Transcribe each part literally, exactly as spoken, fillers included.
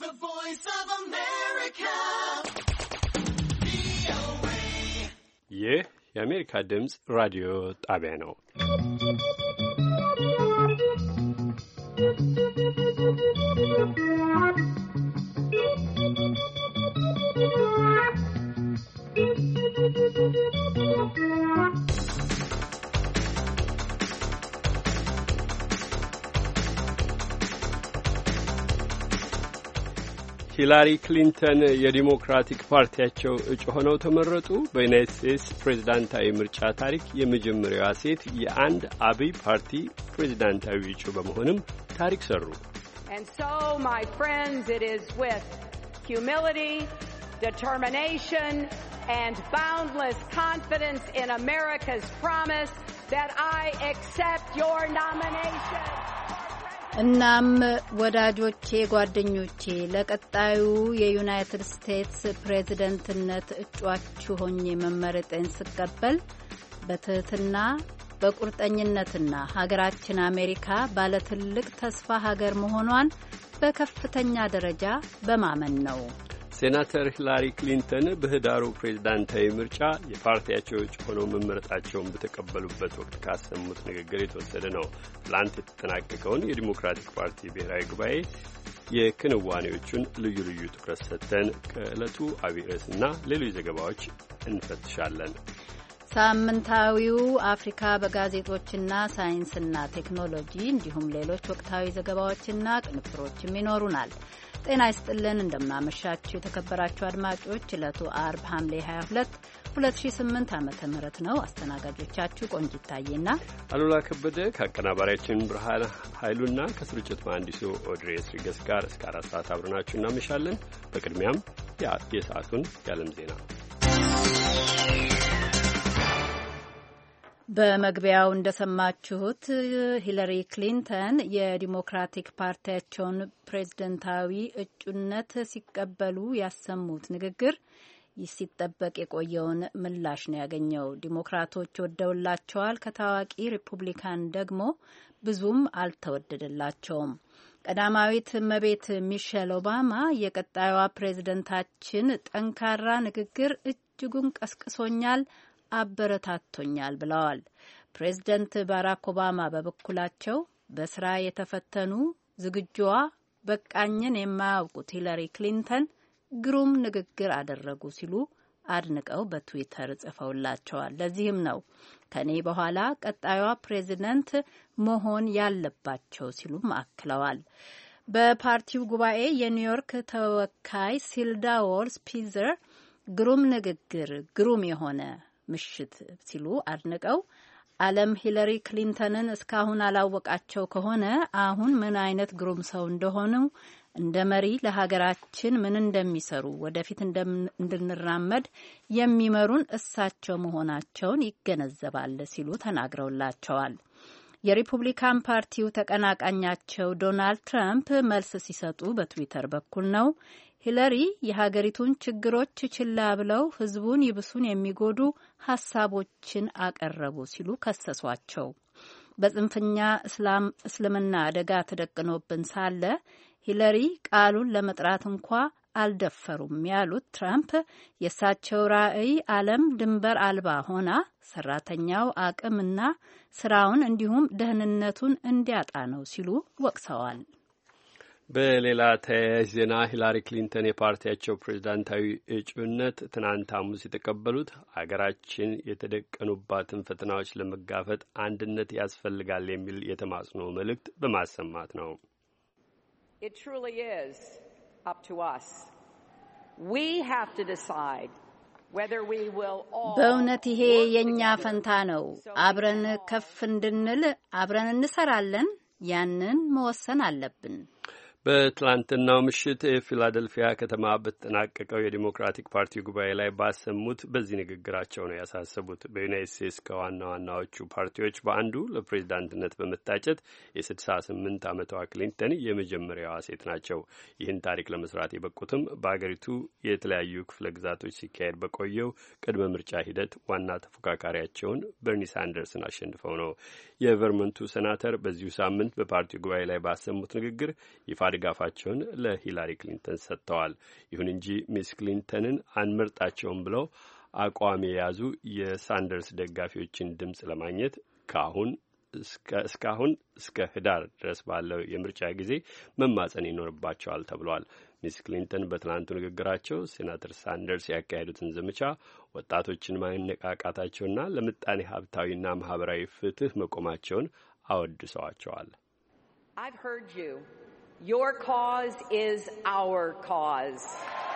The Voice of America. ይህ የአሜሪካ ድምፅ ራዲዮ ጣቢያ ነው። ሂላሪ ክሊንተን የዲሞክራቲክ ፓርቲያቸው እጩ ሆነው ተመረጡ። በዩናይትድ ስቴትስ ፕሬዝዳንታዊ ምርጫ ታሪክ የመጀመሪያዋ ሴት የአንድ አብይ ፓርቲ ፕሬዝዳንታዊ እጩ በመሆንም ታሪክ ሰሩ። And so, my friends, it is with humility, determination, and boundless confidence in America's promise that I accept your nomination. እናም ወዳጆቼ፣ ጓደኞቼ ለቀጣዩ የዩናይትድ ስቴትስ ፕሬዝደንትነት እጩአችሁ ሆኜ መመረጤን ስቀበል በትህትና በቁርጠኝነትና ሀገራችን አሜሪካ ባለትልቅ ተስፋ ሀገር መሆኗን በከፍተኛ ደረጃ በማመን ነው። ሴናተር ሂላሪ ክሊንተን በህዳሩ ፕሬዝዳንታዊ ምርጫ የፓርቲያቸው እጩ ሆነው መመረጣቸውን በተቀበሉበት ወቅት ካሰሙት ንግግር የተወሰደ ነው። ትላንት የተጠናቀቀውን የዲሞክራቲክ ፓርቲ ብሔራዊ ጉባኤ የክንዋኔዎቹን ልዩ ልዩ ትኩረት ሰጥተን ከዕለቱ አብይ ርዕስና ሌሎች ዘገባዎች እንፈትሻለን። ሳምንታዊው አፍሪካ በጋዜጦችና ሳይንስና ቴክኖሎጂ እንዲሁም ሌሎች ወቅታዊ ዘገባዎችና ቅንብሮችም ይኖሩናል። ጤና ይስጥልን፣ እንደምናመሻችሁ የተከበራችሁ አድማጮች። ዕለቱ አርብ ሐምሌ ሀያ ሁለት ሁለት ሺ ስምንት ዓመተ ምህረት ነው። አስተናጋጆቻችሁ ቆንጂት ታዬና አሉላ ከበደ ከአቀናባሪያችን ብርሃን ኃይሉና ከስርጭት መሐንዲሱ ኦድሬስ ሪገስ ጋር እስከ አራት ሰዓት አብረናችሁ እናመሻለን። በቅድሚያም የሰዓቱን የዓለም ዜና። በመግቢያው እንደሰማችሁት ሂለሪ ክሊንተን የዲሞክራቲክ ፓርቲያቸውን ፕሬዝደንታዊ እጩነት ሲቀበሉ ያሰሙት ንግግር ሲጠበቅ የቆየውን ምላሽ ነው ያገኘው። ዲሞክራቶች ወደውላቸዋል፣ ከታዋቂ ሪፑብሊካን ደግሞ ብዙም አልተወደደላቸውም። ቀዳማዊት እመቤት ሚሼል ኦባማ የቀጣዩዋ ፕሬዝደንታችን ጠንካራ ንግግር እጅጉን ቀስቅሶኛል፣ አበረታቶኛል ብለዋል። ፕሬዝደንት ባራክ ኦባማ በበኩላቸው በስራ የተፈተኑ ዝግጁዋ በቃኝን የማያውቁት ሂለሪ ክሊንተን ግሩም ንግግር አደረጉ ሲሉ አድንቀው በትዊተር ጽፈውላቸዋል። ለዚህም ነው ከኔ በኋላ ቀጣዩዋ ፕሬዝደንት መሆን ያለባቸው ሲሉም አክለዋል። በፓርቲው ጉባኤ የኒውዮርክ ተወካይ ሲልዳ ዎልስ ፒዘር ግሩም ንግግር፣ ግሩም የሆነ ምሽት ሲሉ አድንቀው ዓለም ሂለሪ ክሊንተንን እስካሁን አላወቃቸው ከሆነ አሁን ምን አይነት ግሩም ሰው እንደሆኑ፣ እንደ መሪ ለሀገራችን ምን እንደሚሰሩ፣ ወደፊት እንድንራመድ የሚመሩን እሳቸው መሆናቸውን ይገነዘባል ሲሉ ተናግረውላቸዋል። የሪፑብሊካን ፓርቲው ተቀናቃኛቸው ዶናልድ ትራምፕ መልስ ሲሰጡ በትዊተር በኩል ነው ሂለሪ የሀገሪቱን ችግሮች ችላ ብለው ሕዝቡን ይብሱን የሚጎዱ ሀሳቦችን አቀረቡ ሲሉ ከሰሷቸው። በጽንፈኛ እስላም እስልምና አደጋ ተደቅኖብን ሳለ ሂለሪ ቃሉን ለመጥራት እንኳ አልደፈሩም ያሉት ትራምፕ የእሳቸው ራዕይ ዓለም ድንበር አልባ ሆና ሰራተኛው አቅምና ስራውን እንዲሁም ደህንነቱን እንዲያጣ ነው ሲሉ ወቅሰዋል። በሌላ ተያያዥ ዜና ሂላሪ ክሊንተን የፓርቲያቸው ፕሬዝዳንታዊ እጩነት ትናንት ሐሙስ የተቀበሉት ሀገራችን የተደቀኑባትን ፈተናዎች ለመጋፈጥ አንድነት ያስፈልጋል የሚል የተማጽኖ መልእክት በማሰማት ነው። It truly is up to us. We have to decide whether we will all በእውነት ይሄ የኛ ፈንታ ነው። አብረን ከፍ እንድንል አብረን እንሰራለን። ያንን መወሰን አለብን። በትላንትናው ምሽት የፊላደልፊያ ከተማ በተጠናቀቀው የዲሞክራቲክ ፓርቲ ጉባኤ ላይ ባሰሙት በዚህ ንግግራቸው ነው ያሳሰቡት። በዩናይትድ ስቴትስ ከዋና ዋናዎቹ ፓርቲዎች በአንዱ ለፕሬዝዳንትነት በመታጨት የስድሳ ስምንት ዓመቷ ክሊንተን የመጀመሪያዋ ሴት ናቸው። ይህን ታሪክ ለመስራት የበቁትም በአገሪቱ የተለያዩ ክፍለ ግዛቶች ሲካሄድ በቆየው ቅድመ ምርጫ ሂደት ዋና ተፎካካሪያቸውን በርኒ ሳንደርስን አሸንፈው ነው። የቨርመንቱ ሴናተር በዚሁ ሳምንት በፓርቲው ጉባኤ ላይ ባሰሙት ንግግር ይፋ ድጋፋቸውን ለሂላሪ ክሊንተን ሰጥተዋል። ይሁን እንጂ ሚስ ክሊንተንን አንመርጣቸውም ብለው አቋም የያዙ የሳንደርስ ደጋፊዎችን ድምፅ ለማግኘት ከአሁን እስካሁን እስከ ህዳር ድረስ ባለው የምርጫ ጊዜ መማጸን ይኖርባቸዋል ተብሏል። ሚስ ክሊንተን በትናንቱ ንግግራቸው ሴናተር ሳንደርስ ያካሄዱትን ዘመቻ ወጣቶችን ማነቃቃታቸውና ለምጣኔ ሀብታዊና ማህበራዊ ፍትህ መቆማቸውን አወድሰዋቸዋል። I've heard you. Your cause is our cause.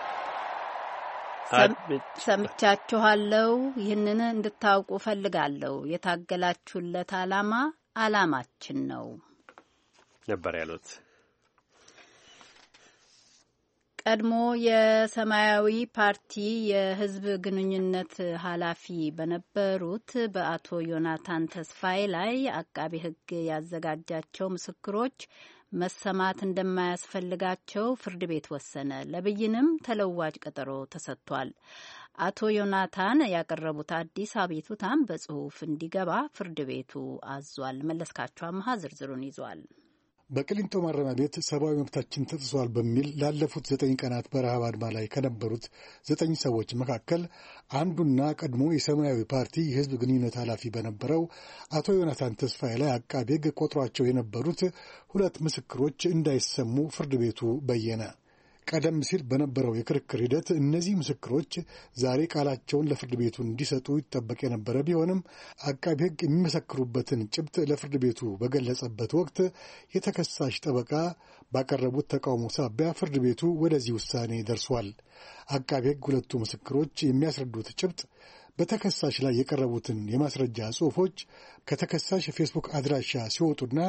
ሰምቻችኋለሁ። ይህንን እንድታውቁ ፈልጋለሁ። የታገላችሁለት ዓላማ ዓላማችን ነው ነበር ያሉት። ቀድሞ የሰማያዊ ፓርቲ የህዝብ ግንኙነት ኃላፊ በነበሩት በአቶ ዮናታን ተስፋዬ ላይ አቃቤ ሕግ ያዘጋጃቸው ምስክሮች መሰማት እንደማያስፈልጋቸው ፍርድ ቤት ወሰነ። ለብይንም ተለዋጭ ቀጠሮ ተሰጥቷል። አቶ ዮናታን ያቀረቡት አዲስ አቤቱታም በጽሁፍ እንዲገባ ፍርድ ቤቱ አዟል። መለስካቸው አምሃ ዝርዝሩን ይዟል። በቅሊንጦ ማረሚያ ቤት ሰብአዊ መብታችን ተጥሷል በሚል ላለፉት ዘጠኝ ቀናት በረሃብ አድማ ላይ ከነበሩት ዘጠኝ ሰዎች መካከል አንዱና ቀድሞ የሰማያዊ ፓርቲ የህዝብ ግንኙነት ኃላፊ በነበረው አቶ ዮናታን ተስፋዬ ላይ አቃቤ ሕግ ቆጥሯቸው የነበሩት ሁለት ምስክሮች እንዳይሰሙ ፍርድ ቤቱ በየነ። ቀደም ሲል በነበረው የክርክር ሂደት እነዚህ ምስክሮች ዛሬ ቃላቸውን ለፍርድ ቤቱ እንዲሰጡ ይጠበቅ የነበረ ቢሆንም አቃቤ ሕግ የሚመሰክሩበትን ጭብጥ ለፍርድ ቤቱ በገለጸበት ወቅት የተከሳሽ ጠበቃ ባቀረቡት ተቃውሞ ሳቢያ ፍርድ ቤቱ ወደዚህ ውሳኔ ደርሷል። አቃቤ ሕግ ሁለቱ ምስክሮች የሚያስረዱት ጭብጥ በተከሳሽ ላይ የቀረቡትን የማስረጃ ጽሑፎች ከተከሳሽ የፌስቡክ አድራሻ ሲወጡና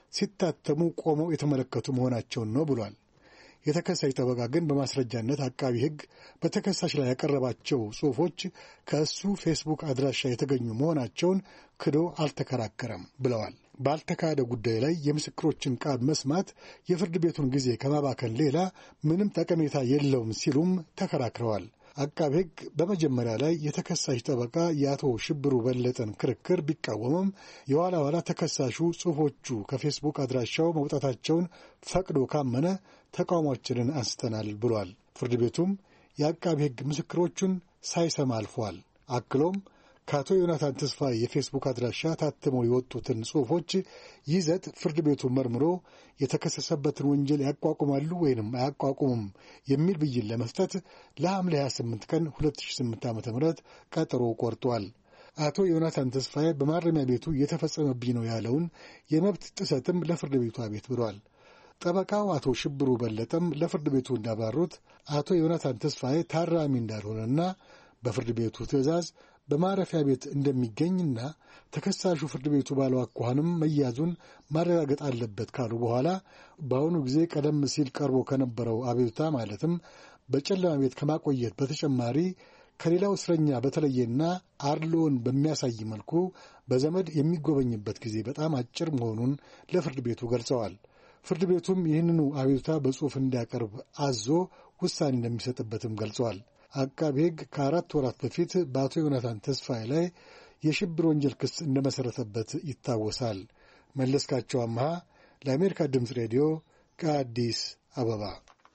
ሲታተሙ ቆመው የተመለከቱ መሆናቸውን ነው ብሏል። የተከሳሽ ጠበቃ ግን በማስረጃነት አቃቢ ሕግ በተከሳሽ ላይ ያቀረባቸው ጽሑፎች ከእሱ ፌስቡክ አድራሻ የተገኙ መሆናቸውን ክዶ አልተከራከረም ብለዋል። ባልተካሄደ ጉዳይ ላይ የምስክሮችን ቃል መስማት የፍርድ ቤቱን ጊዜ ከማባከን ሌላ ምንም ጠቀሜታ የለውም ሲሉም ተከራክረዋል። አቃቤ ሕግ በመጀመሪያ ላይ የተከሳሽ ጠበቃ የአቶ ሽብሩ በለጠን ክርክር ቢቃወምም የኋላ ኋላ ተከሳሹ ጽሑፎቹ ከፌስቡክ አድራሻው መውጣታቸውን ፈቅዶ ካመነ ተቃውሟችንን አንስተናል ብሏል። ፍርድ ቤቱም የአቃቤ ሕግ ምስክሮቹን ሳይሰማ አልፏል። አክሎም ከአቶ ዮናታን ተስፋዬ የፌስቡክ አድራሻ ታትመው የወጡትን ጽሑፎች ይዘት ፍርድ ቤቱ መርምሮ የተከሰሰበትን ወንጀል ያቋቁማሉ ወይንም አያቋቁሙም የሚል ብይን ለመስጠት ለሐምሌ ሃያ ስምንት ቀን ሁለት ሺህ ስምንት ዓ ም ቀጠሮ ቆርጧል። አቶ ዮናታን ተስፋዬ በማረሚያ ቤቱ እየተፈጸመብኝ ነው ያለውን የመብት ጥሰትም ለፍርድ ቤቱ አቤት ብሏል። ጠበቃው አቶ ሽብሩ በለጠም ለፍርድ ቤቱ እንዳብራሩት አቶ ዮናታን ተስፋዬ ታራሚ እንዳልሆነና በፍርድ ቤቱ ትዕዛዝ በማረፊያ ቤት እንደሚገኝና ተከሳሹ ፍርድ ቤቱ ባለው አኳኋንም መያዙን ማረጋገጥ አለበት ካሉ በኋላ በአሁኑ ጊዜ ቀደም ሲል ቀርቦ ከነበረው አቤቱታ ማለትም በጨለማ ቤት ከማቆየት በተጨማሪ ከሌላው እስረኛ በተለየና አድሎን በሚያሳይ መልኩ በዘመድ የሚጎበኝበት ጊዜ በጣም አጭር መሆኑን ለፍርድ ቤቱ ገልጸዋል። ፍርድ ቤቱም ይህንኑ አቤቱታ በጽሑፍ እንዲያቀርብ አዞ ውሳኔ እንደሚሰጥበትም ገልጸዋል። አቃቤ ሕግ ከአራት ወራት በፊት በአቶ ዮናታን ተስፋዬ ላይ የሽብር ወንጀል ክስ እንደመሠረተበት ይታወሳል። መለስካቸው አምሃ ለአሜሪካ ድምፅ ሬዲዮ ከአዲስ አበባ።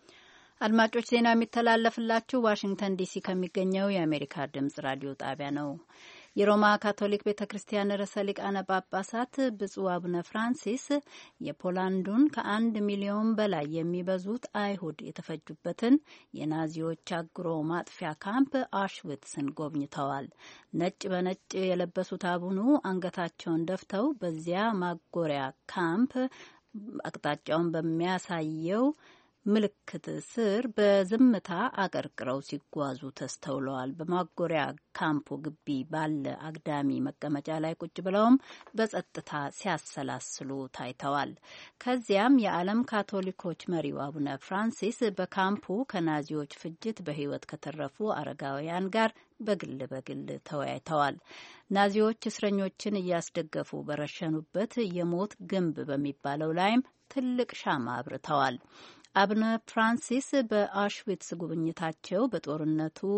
አድማጮች ዜናው የሚተላለፍላችሁ ዋሽንግተን ዲሲ ከሚገኘው የአሜሪካ ድምፅ ራዲዮ ጣቢያ ነው። የሮማ ካቶሊክ ቤተ ክርስቲያን ርዕሰ ሊቃነ ጳጳሳት ብፁዕ አቡነ ፍራንሲስ የፖላንዱን ከአንድ ሚሊዮን በላይ የሚበዙት አይሁድ የተፈጁበትን የናዚዎች አግሮ ማጥፊያ ካምፕ አውሽዊትስን ጎብኝተዋል። ነጭ በነጭ የለበሱት አቡኑ አንገታቸውን ደፍተው በዚያ ማጎሪያ ካምፕ አቅጣጫውን በሚያሳየው ምልክት ስር በዝምታ አቀርቅረው ሲጓዙ ተስተውለዋል። በማጎሪያ ካምፑ ግቢ ባለ አግዳሚ መቀመጫ ላይ ቁጭ ብለውም በጸጥታ ሲያሰላስሉ ታይተዋል። ከዚያም የዓለም ካቶሊኮች መሪው አቡነ ፍራንሲስ በካምፑ ከናዚዎች ፍጅት በሕይወት ከተረፉ አረጋውያን ጋር በግል በግል ተወያይተዋል። ናዚዎች እስረኞችን እያስደገፉ በረሸኑበት የሞት ግንብ በሚባለው ላይም ትልቅ ሻማ አብርተዋል። አቡነ ፍራንሲስ በአውሽዊትስ ጉብኝታቸው በጦርነቱ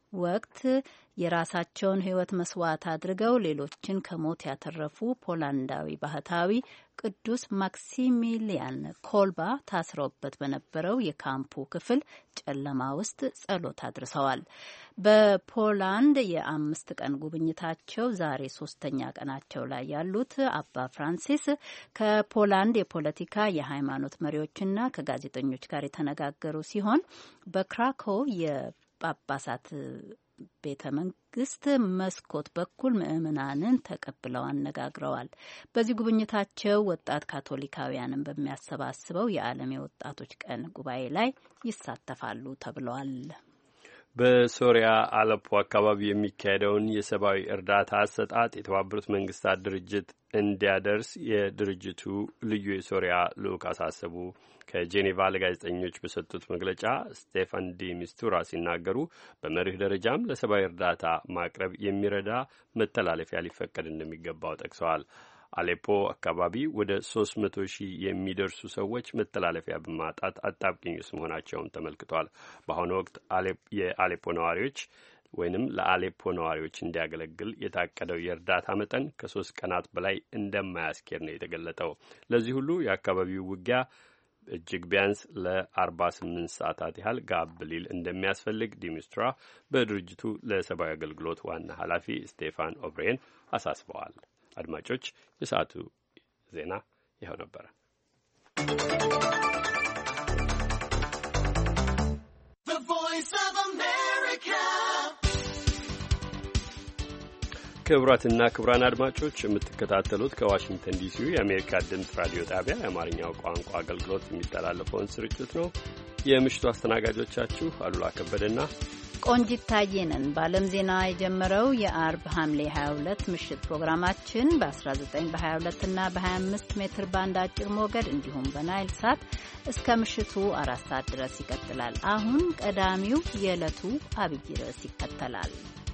ወቅት የራሳቸውን ሕይወት መስዋዕት አድርገው ሌሎችን ከሞት ያተረፉ ፖላንዳዊ ባህታዊ ቅዱስ ማክሲሚሊያን ኮልባ ታስረውበት በነበረው የካምፑ ክፍል ጨለማ ውስጥ ጸሎት አድርሰዋል። በፖላንድ የአምስት ቀን ጉብኝታቸው ዛሬ ሶስተኛ ቀናቸው ላይ ያሉት አባ ፍራንሲስ ከፖላንድ የፖለቲካ የሃይማኖት መሪዎችና ከጋዜጠኞች ጋር የተነጋገሩ ሲሆን በክራኮው የጳጳሳት ቤተ መንግስት መስኮት በኩል ምዕመናንን ተቀብለው አነጋግረዋል። በዚህ ጉብኝታቸው ወጣት ካቶሊካውያንን በሚያሰባስበው የዓለም የወጣቶች ቀን ጉባኤ ላይ ይሳተፋሉ ተብለዋል። በሶሪያ አለፖ አካባቢ የሚካሄደውን የሰብአዊ እርዳታ አሰጣጥ የተባበሩት መንግስታት ድርጅት እንዲያደርስ የድርጅቱ ልዩ የሶሪያ ልዑክ አሳሰቡ። ከጄኔቫ ለጋዜጠኞች በሰጡት መግለጫ ስቴፋን ዲ ሚስቱራ ሲናገሩ በመርህ ደረጃም ለሰብአዊ እርዳታ ማቅረብ የሚረዳ መተላለፊያ ሊፈቀድ እንደሚገባው ጠቅሰዋል። አሌፖ አካባቢ ወደ ሶስት መቶ ሺህ የሚደርሱ ሰዎች መተላለፊያ በማጣት አጣብቂኝ ውስጥ መሆናቸውን ተመልክቷል። በአሁኑ ወቅት የአሌፖ ነዋሪዎች ወይንም ለአሌፖ ነዋሪዎች እንዲያገለግል የታቀደው የእርዳታ መጠን ከሶስት ቀናት በላይ እንደማያስኬድ ነው የተገለጠው። ለዚህ ሁሉ የአካባቢው ውጊያ እጅግ ቢያንስ ለአርባ ስምንት ሰዓታት ያህል ጋብ ሊል እንደሚያስፈልግ ዲሚስትራ በድርጅቱ ለሰብአዊ አገልግሎት ዋና ኃላፊ ስቴፋን ኦብሬን አሳስበዋል። አድማጮች፣ የሰዓቱ ዜና ይኸው ነበረ። ክቡራትና ክቡራን አድማጮች የምትከታተሉት ከዋሽንግተን ዲሲ የአሜሪካ ድምፅ ራዲዮ ጣቢያ የአማርኛው ቋንቋ አገልግሎት የሚተላለፈውን ስርጭት ነው። የምሽቱ አስተናጋጆቻችሁ አሉላ ከበደና ቆንጂት ታዬ ነን። በዓለም ዜና የጀመረው የአርብ ሐምሌ ሀያ ሁለት ምሽት ፕሮግራማችን በ19 በ22 እና በ25 ሜትር ባንድ አጭር ሞገድ እንዲሁም በናይል ሳት እስከ ምሽቱ አራት ሰዓት ድረስ ይቀጥላል። አሁን ቀዳሚው የዕለቱ አብይ ርዕስ ይከተላል።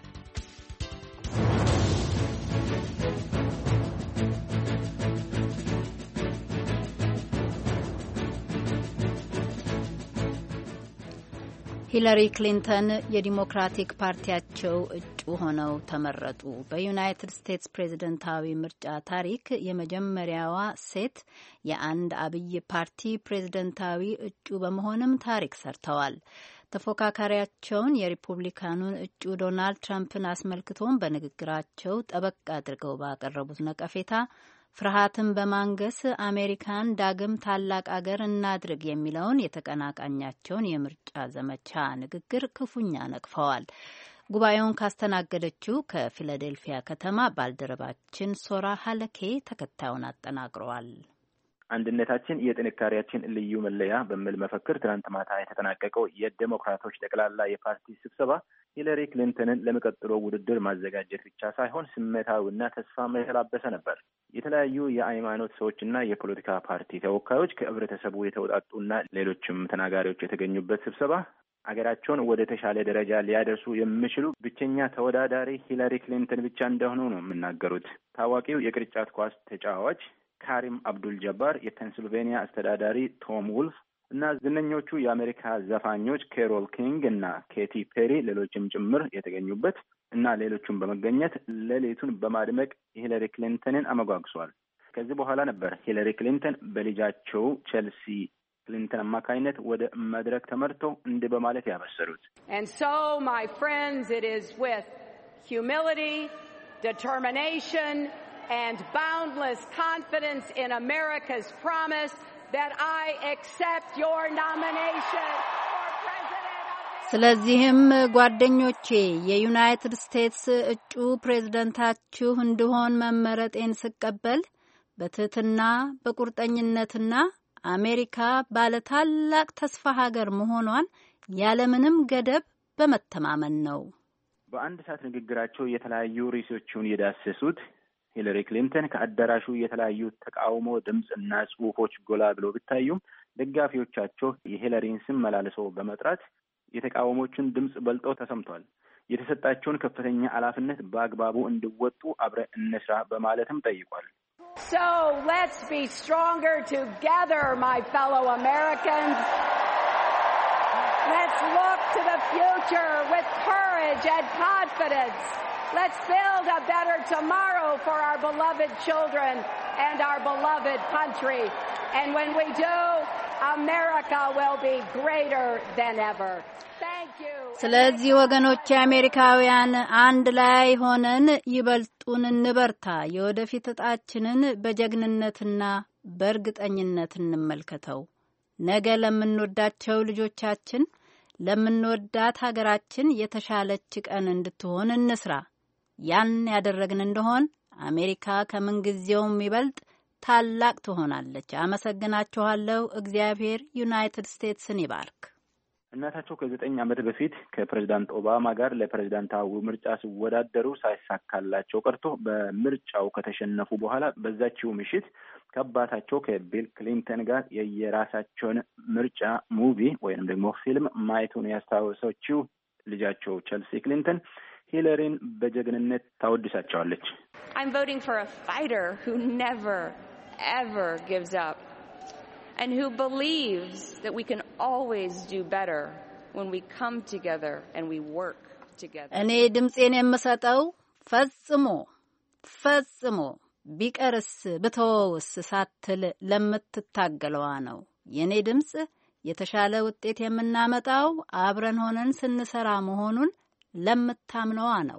ሂለሪ ክሊንተን የዲሞክራቲክ ፓርቲያቸው እጩ ሆነው ተመረጡ። በዩናይትድ ስቴትስ ፕሬዝደንታዊ ምርጫ ታሪክ የመጀመሪያዋ ሴት የአንድ አብይ ፓርቲ ፕሬዝደንታዊ እጩ በመሆንም ታሪክ ሰርተዋል። ተፎካካሪያቸውን የሪፑብሊካኑን እጩ ዶናልድ ትራምፕን አስመልክቶም በንግግራቸው ጠበቅ አድርገው ባቀረቡት ነቀፌታ ፍርሃትን በማንገስ አሜሪካን ዳግም ታላቅ አገር እናድርግ የሚለውን የተቀናቃኛቸውን የምርጫ ዘመቻ ንግግር ክፉኛ ነቅፈዋል። ጉባኤውን ካስተናገደችው ከፊላዴልፊያ ከተማ ባልደረባችን ሶራ ሀለኬ ተከታዩን አጠናቅረዋል። አንድነታችን የጥንካሬያችን ልዩ መለያ በሚል መፈክር ትናንት ማታ የተጠናቀቀው የዴሞክራቶች ጠቅላላ የፓርቲ ስብሰባ ሂለሪ ክሊንተንን ለሚቀጥለው ውድድር ማዘጋጀት ብቻ ሳይሆን ስሜታዊና ተስፋም የተላበሰ ነበር። የተለያዩ የሃይማኖት ሰዎችና የፖለቲካ ፓርቲ ተወካዮች ከህብረተሰቡ የተውጣጡና ሌሎችም ተናጋሪዎች የተገኙበት ስብሰባ አገራቸውን ወደ ተሻለ ደረጃ ሊያደርሱ የሚችሉ ብቸኛ ተወዳዳሪ ሂለሪ ክሊንተን ብቻ እንደሆኑ ነው የሚናገሩት። ታዋቂው የቅርጫት ኳስ ተጫዋች ካሪም አብዱል ጀባር፣ የፔንሲልቬኒያ አስተዳዳሪ ቶም ውልፍ እና ዝነኞቹ የአሜሪካ ዘፋኞች ኬሮል ኪንግ እና ኬቲ ፔሪ ሌሎችም ጭምር የተገኙበት እና ሌሎቹም በመገኘት ሌሊቱን በማድመቅ ሂለሪ ክሊንተንን አመጓግሷል። ከዚህ በኋላ ነበር ሂለሪ ክሊንተን በልጃቸው ቼልሲ ክሊንተን አማካይነት ወደ መድረክ ተመርተው እንዲህ በማለት ያበሰሩት። And so my friends, it is with humility, determination and boundless confidence in America's promise that I accept your nomination for president of the ስለዚህም ጓደኞቼ የዩናይትድ ስቴትስ እጩ ፕሬዝዳንታችሁ እንድሆን መመረጤን ስቀበል በትህትና በቁርጠኝነትና አሜሪካ ባለ ታላቅ ተስፋ ሀገር መሆኗን ያለምንም ገደብ በመተማመን ነው። በአንድ ሰዓት ንግግራቸው የተለያዩ ርዕሶችን የዳሰሱት ሂለሪ ክሊንተን ከአዳራሹ የተለያዩ ተቃውሞ ድምጽና ጽሑፎች ጎላ ብሎ ቢታዩም ደጋፊዎቻቸው የሂለሪን ስም መላልሰው በመጥራት የተቃውሞቹን ድምጽ በልጦ ተሰምቷል። የተሰጣቸውን ከፍተኛ ኃላፊነት በአግባቡ እንዲወጡ አብረን እንስራ በማለትም ጠይቋል። So let's be stronger together, my fellow Americans. Let's look to the future with courage and confidence. Let's build a better tomorrow for our beloved children and our beloved country. And when we do, America will be greater than ever. Thank you. ስለዚህ ወገኖች አሜሪካውያን አንድ ላይ ሆነን ይበልጡን እንበርታ። የወደፊት ዕጣችንን በጀግንነትና በእርግጠኝነት እንመልከተው። ነገ ለምንወዳቸው ልጆቻችን፣ ለምንወዳት ሀገራችን የተሻለች ቀን እንድትሆን እንስራ። ያን ያደረግን እንደሆን አሜሪካ ከምንጊዜውም ይበልጥ ታላቅ ትሆናለች። አመሰግናችኋለሁ። እግዚአብሔር ዩናይትድ ስቴትስን ይባርክ። እናታቸው ከዘጠኝ ዓመት በፊት ከፕሬዝዳንት ኦባማ ጋር ለፕሬዝዳንታዊ ምርጫ ሲወዳደሩ ሳይሳካላቸው ቀርቶ በምርጫው ከተሸነፉ በኋላ በዛችው ምሽት ከአባታቸው ከቢል ክሊንተን ጋር የየራሳቸውን ምርጫ ሙቪ ወይንም ደግሞ ፊልም ማየቱን ያስታወሰችው ልጃቸው ቼልሲ ክሊንተን ሂለሪን በጀግንነት ታወድሳቸዋለች። I'm voting for a fighter who never ever gives up and who believes that we can always do better when we come together and we work together. እኔ ድምጼን የምሰጠው ፈጽሞ ፈጽሞ ቢቀርስ ብተወውስ ሳትል ለምትታገለዋ ነው። የኔ ድምጽ የተሻለ ውጤት የምናመጣው አብረን ሆነን ስንሰራ መሆኑን ለምታምነዋ ነው።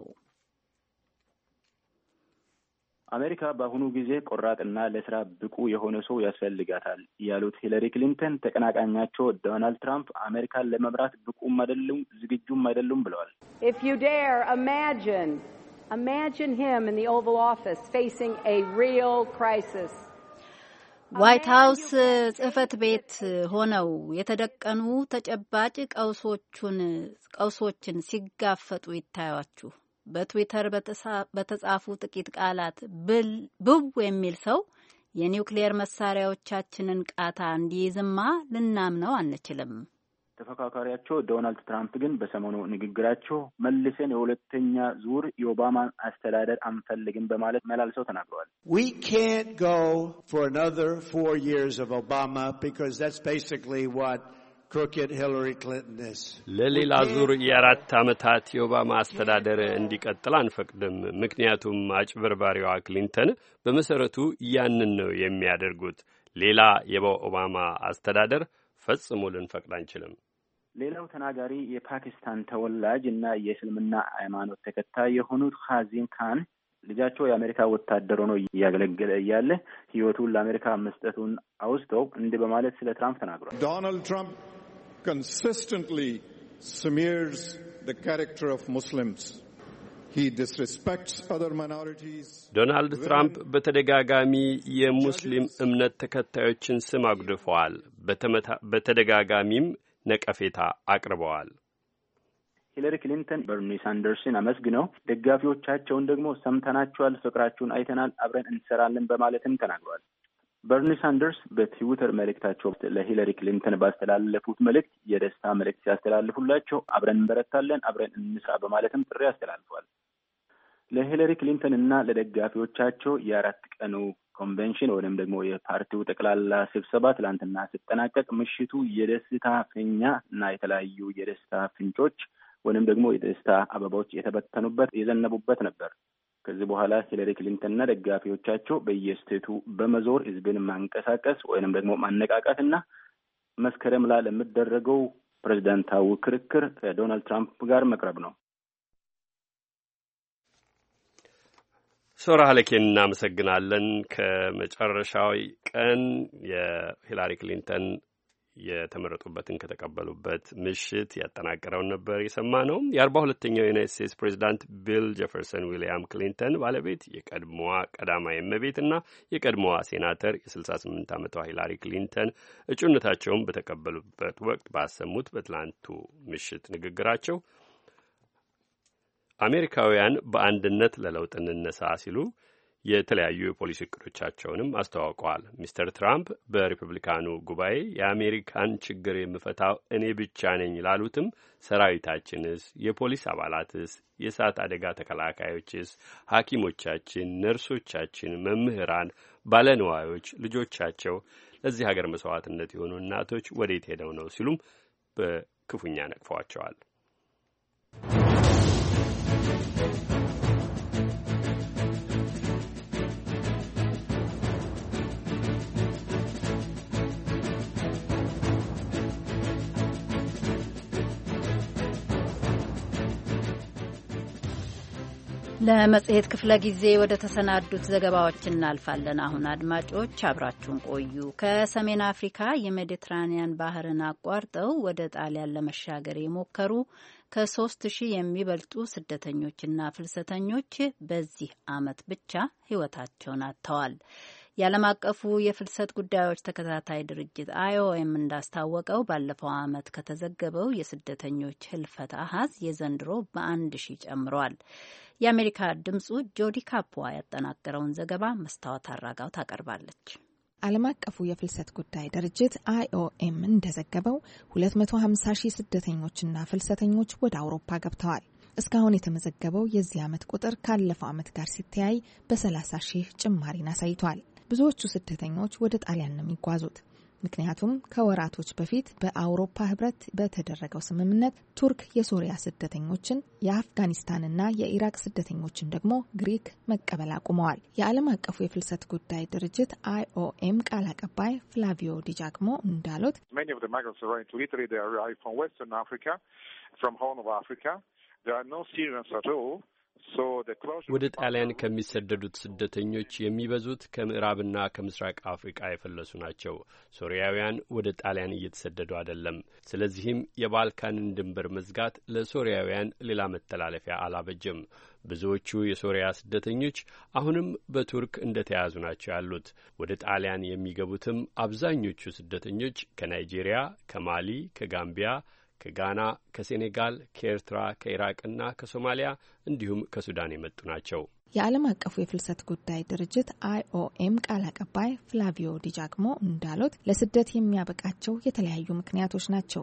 አሜሪካ በአሁኑ ጊዜ ቆራጥና ለስራ ብቁ የሆነ ሰው ያስፈልጋታል ያሉት ሂለሪ ክሊንተን ተቀናቃኛቸው ዶናልድ ትራምፕ አሜሪካን ለመምራት ብቁም አይደሉም ዝግጁም አይደሉም ብለዋል። If you dare imagine imagine him in the Oval Office facing a real crisis. ዋይት ሃውስ ጽህፈት ቤት ሆነው የተደቀኑ ተጨባጭ ቀውሶቹን ቀውሶችን ሲጋፈጡ ይታያችሁ። በትዊተር በተጻፉ ጥቂት ቃላት ብው የሚል ሰው የኒውክሊየር መሳሪያዎቻችንን ቃታ እንዲይዝማ ልናምነው አንችልም። ተፈካካሪያቸው ዶናልድ ትራምፕ ግን በሰሞኑ ንግግራቸው መልሰን የሁለተኛ ዙር የኦባማን አስተዳደር አንፈልግም በማለት መላልሰው ተናግረዋል። We can't go for another four years of Obama because that's basically what crooked Hillary Clinton is. ለሌላ ዙር የአራት ዓመታት የኦባማ አስተዳደር እንዲቀጥል አንፈቅድም። ምክንያቱም አጭበርባሪዋ ክሊንተን በመሰረቱ ያንን ነው የሚያደርጉት። ሌላ የኦባማ አስተዳደር ፈጽሞ ልንፈቅድ አንችልም። ሌላው ተናጋሪ የፓኪስታን ተወላጅ እና የእስልምና ሃይማኖት ተከታይ የሆኑት ኻዚም ካን ልጃቸው የአሜሪካ ወታደር ሆኖ እያገለገለ እያለ ህይወቱን ለአሜሪካ መስጠቱን አውስተው እንዲህ በማለት ስለ ትራምፕ ተናግረዋል። Donald Trump consistently smears the character of Muslims. He disrespects other minorities. ዶናልድ ትራምፕ በተደጋጋሚ የሙስሊም እምነት ተከታዮችን ስም አጉድፈዋል። በተደጋጋሚም ነቀፌታ አቅርበዋል። ሂለሪ ክሊንተን በርኒ ሳንደርስን አመስግነው ደጋፊዎቻቸውን ደግሞ ሰምተናቸዋል፣ ፍቅራችሁን አይተናል፣ አብረን እንሰራለን በማለትም ተናግረዋል። በርኒ ሳንደርስ በትዊተር መልእክታቸው ለሂለሪ ክሊንተን ባስተላለፉት መልእክት የደስታ መልእክት ሲያስተላልፉላቸው አብረን እንበረታለን፣ አብረን እንስራ በማለትም ጥሪ አስተላልፈዋል። ለሂለሪ ክሊንተን እና ለደጋፊዎቻቸው የአራት ቀኑ ኮንቬንሽን ወይም ደግሞ የፓርቲው ጠቅላላ ስብሰባ ትላንትና ሲጠናቀቅ ምሽቱ የደስታ ፊኛ እና የተለያዩ የደስታ ፍንጮች ወይም ደግሞ የደስታ አበባዎች የተበተኑበት የዘነቡበት ነበር። ከዚህ በኋላ ሂለሪ ክሊንተንና ደጋፊዎቻቸው በየስቴቱ በመዞር ህዝብን ማንቀሳቀስ ወይንም ደግሞ ማነቃቃትና መስከረም ላይ ለሚደረገው ፕሬዝዳንታዊ ክርክር ከዶናልድ ትራምፕ ጋር መቅረብ ነው። ሶራ ሀለኬን እናመሰግናለን። ከመጨረሻው ቀን የሂላሪ ክሊንተን የተመረጡበትን ከተቀበሉበት ምሽት ያጠናቀረውን ነበር የሰማነው። የአርባ ሁለተኛው የዩናይትድ ስቴትስ ፕሬዚዳንት ቢል ጄፈርሰን ዊልያም ክሊንተን ባለቤት የቀድሞዋ ቀዳማዊ እመቤትና የቀድሞዋ ሴናተር የስልሳ ስምንት ዓመቷ ሂላሪ ክሊንተን እጩነታቸውን በተቀበሉበት ወቅት ባሰሙት በትላንቱ ምሽት ንግግራቸው አሜሪካውያን በአንድነት ለለውጥ እንነሳ ሲሉ የተለያዩ የፖሊሲ እቅዶቻቸውንም አስተዋውቀዋል። ሚስተር ትራምፕ በሪፐብሊካኑ ጉባኤ የአሜሪካን ችግር የምፈታው እኔ ብቻ ነኝ ላሉትም ሰራዊታችንስ፣ የፖሊስ አባላትስ፣ የእሳት አደጋ ተከላካዮችስ፣ ሐኪሞቻችን፣ ነርሶቻችን፣ መምህራን፣ ባለንዋዮች፣ ልጆቻቸው፣ ለዚህ ሀገር መስዋዕትነት የሆኑ እናቶች ወዴት ሄደው ነው ሲሉም ክፉኛ ነቅፈዋቸዋል። ለመጽሔት ክፍለ ጊዜ ወደ ተሰናዱት ዘገባዎች እናልፋለን። አሁን አድማጮች አብራችሁን ቆዩ። ከሰሜን አፍሪካ የሜዲትራኒያን ባህርን አቋርጠው ወደ ጣሊያን ለመሻገር የሞከሩ ከሶስት ሺህ የሚበልጡ ስደተኞችና ፍልሰተኞች በዚህ ዓመት ብቻ ሕይወታቸውን አጥተዋል። የዓለም አቀፉ የፍልሰት ጉዳዮች ተከታታይ ድርጅት አይኦኤም እንዳስታወቀው ባለፈው ዓመት ከተዘገበው የስደተኞች ህልፈት አሃዝ የዘንድሮ በአንድ ሺህ ጨምሯል። የአሜሪካ ድምጹ ጆዲ ካፖዋ ያጠናቀረውን ዘገባ መስታወት አራጋው ታቀርባለች። ዓለም አቀፉ የፍልሰት ጉዳይ ድርጅት አይኦኤም እንደዘገበው ሁለት መቶ ሀምሳ ሺህ ስደተኞችና ፍልሰተኞች ወደ አውሮፓ ገብተዋል። እስካሁን የተመዘገበው የዚህ ዓመት ቁጥር ካለፈው ዓመት ጋር ሲተያይ በሰላሳ ሺህ ጭማሪን አሳይቷል። ብዙዎቹ ስደተኞች ወደ ጣሊያን ነው የሚጓዙት። ምክንያቱም ከወራቶች በፊት በአውሮፓ ህብረት በተደረገው ስምምነት ቱርክ የሶሪያ ስደተኞችን፣ የአፍጋኒስታንና የኢራቅ ስደተኞችን ደግሞ ግሪክ መቀበል አቁመዋል። የዓለም አቀፉ የፍልሰት ጉዳይ ድርጅት አይኦኤም ቃል አቀባይ ፍላቪዮ ዲጃክሞ እንዳሉት ወደ ጣሊያን ከሚሰደዱት ስደተኞች የሚበዙት ከምዕራብና ከምስራቅ አፍሪቃ የፈለሱ ናቸው። ሶሪያውያን ወደ ጣሊያን እየተሰደዱ አይደለም። ስለዚህም የባልካንን ድንበር መዝጋት ለሶሪያውያን ሌላ መተላለፊያ አላበጀም። ብዙዎቹ የሶሪያ ስደተኞች አሁንም በቱርክ እንደተያዙ ናቸው ያሉት። ወደ ጣሊያን የሚገቡትም አብዛኞቹ ስደተኞች ከናይጄሪያ፣ ከማሊ፣ ከጋምቢያ፣ ከጋና፣ ከሴኔጋል፣ ከኤርትራ፣ ከኢራቅና ከሶማሊያ እንዲሁም ከሱዳን የመጡ ናቸው። የዓለም አቀፉ የፍልሰት ጉዳይ ድርጅት አይኦኤም ቃል አቀባይ ፍላቪዮ ዲጃክሞ እንዳሉት ለስደት የሚያበቃቸው የተለያዩ ምክንያቶች ናቸው።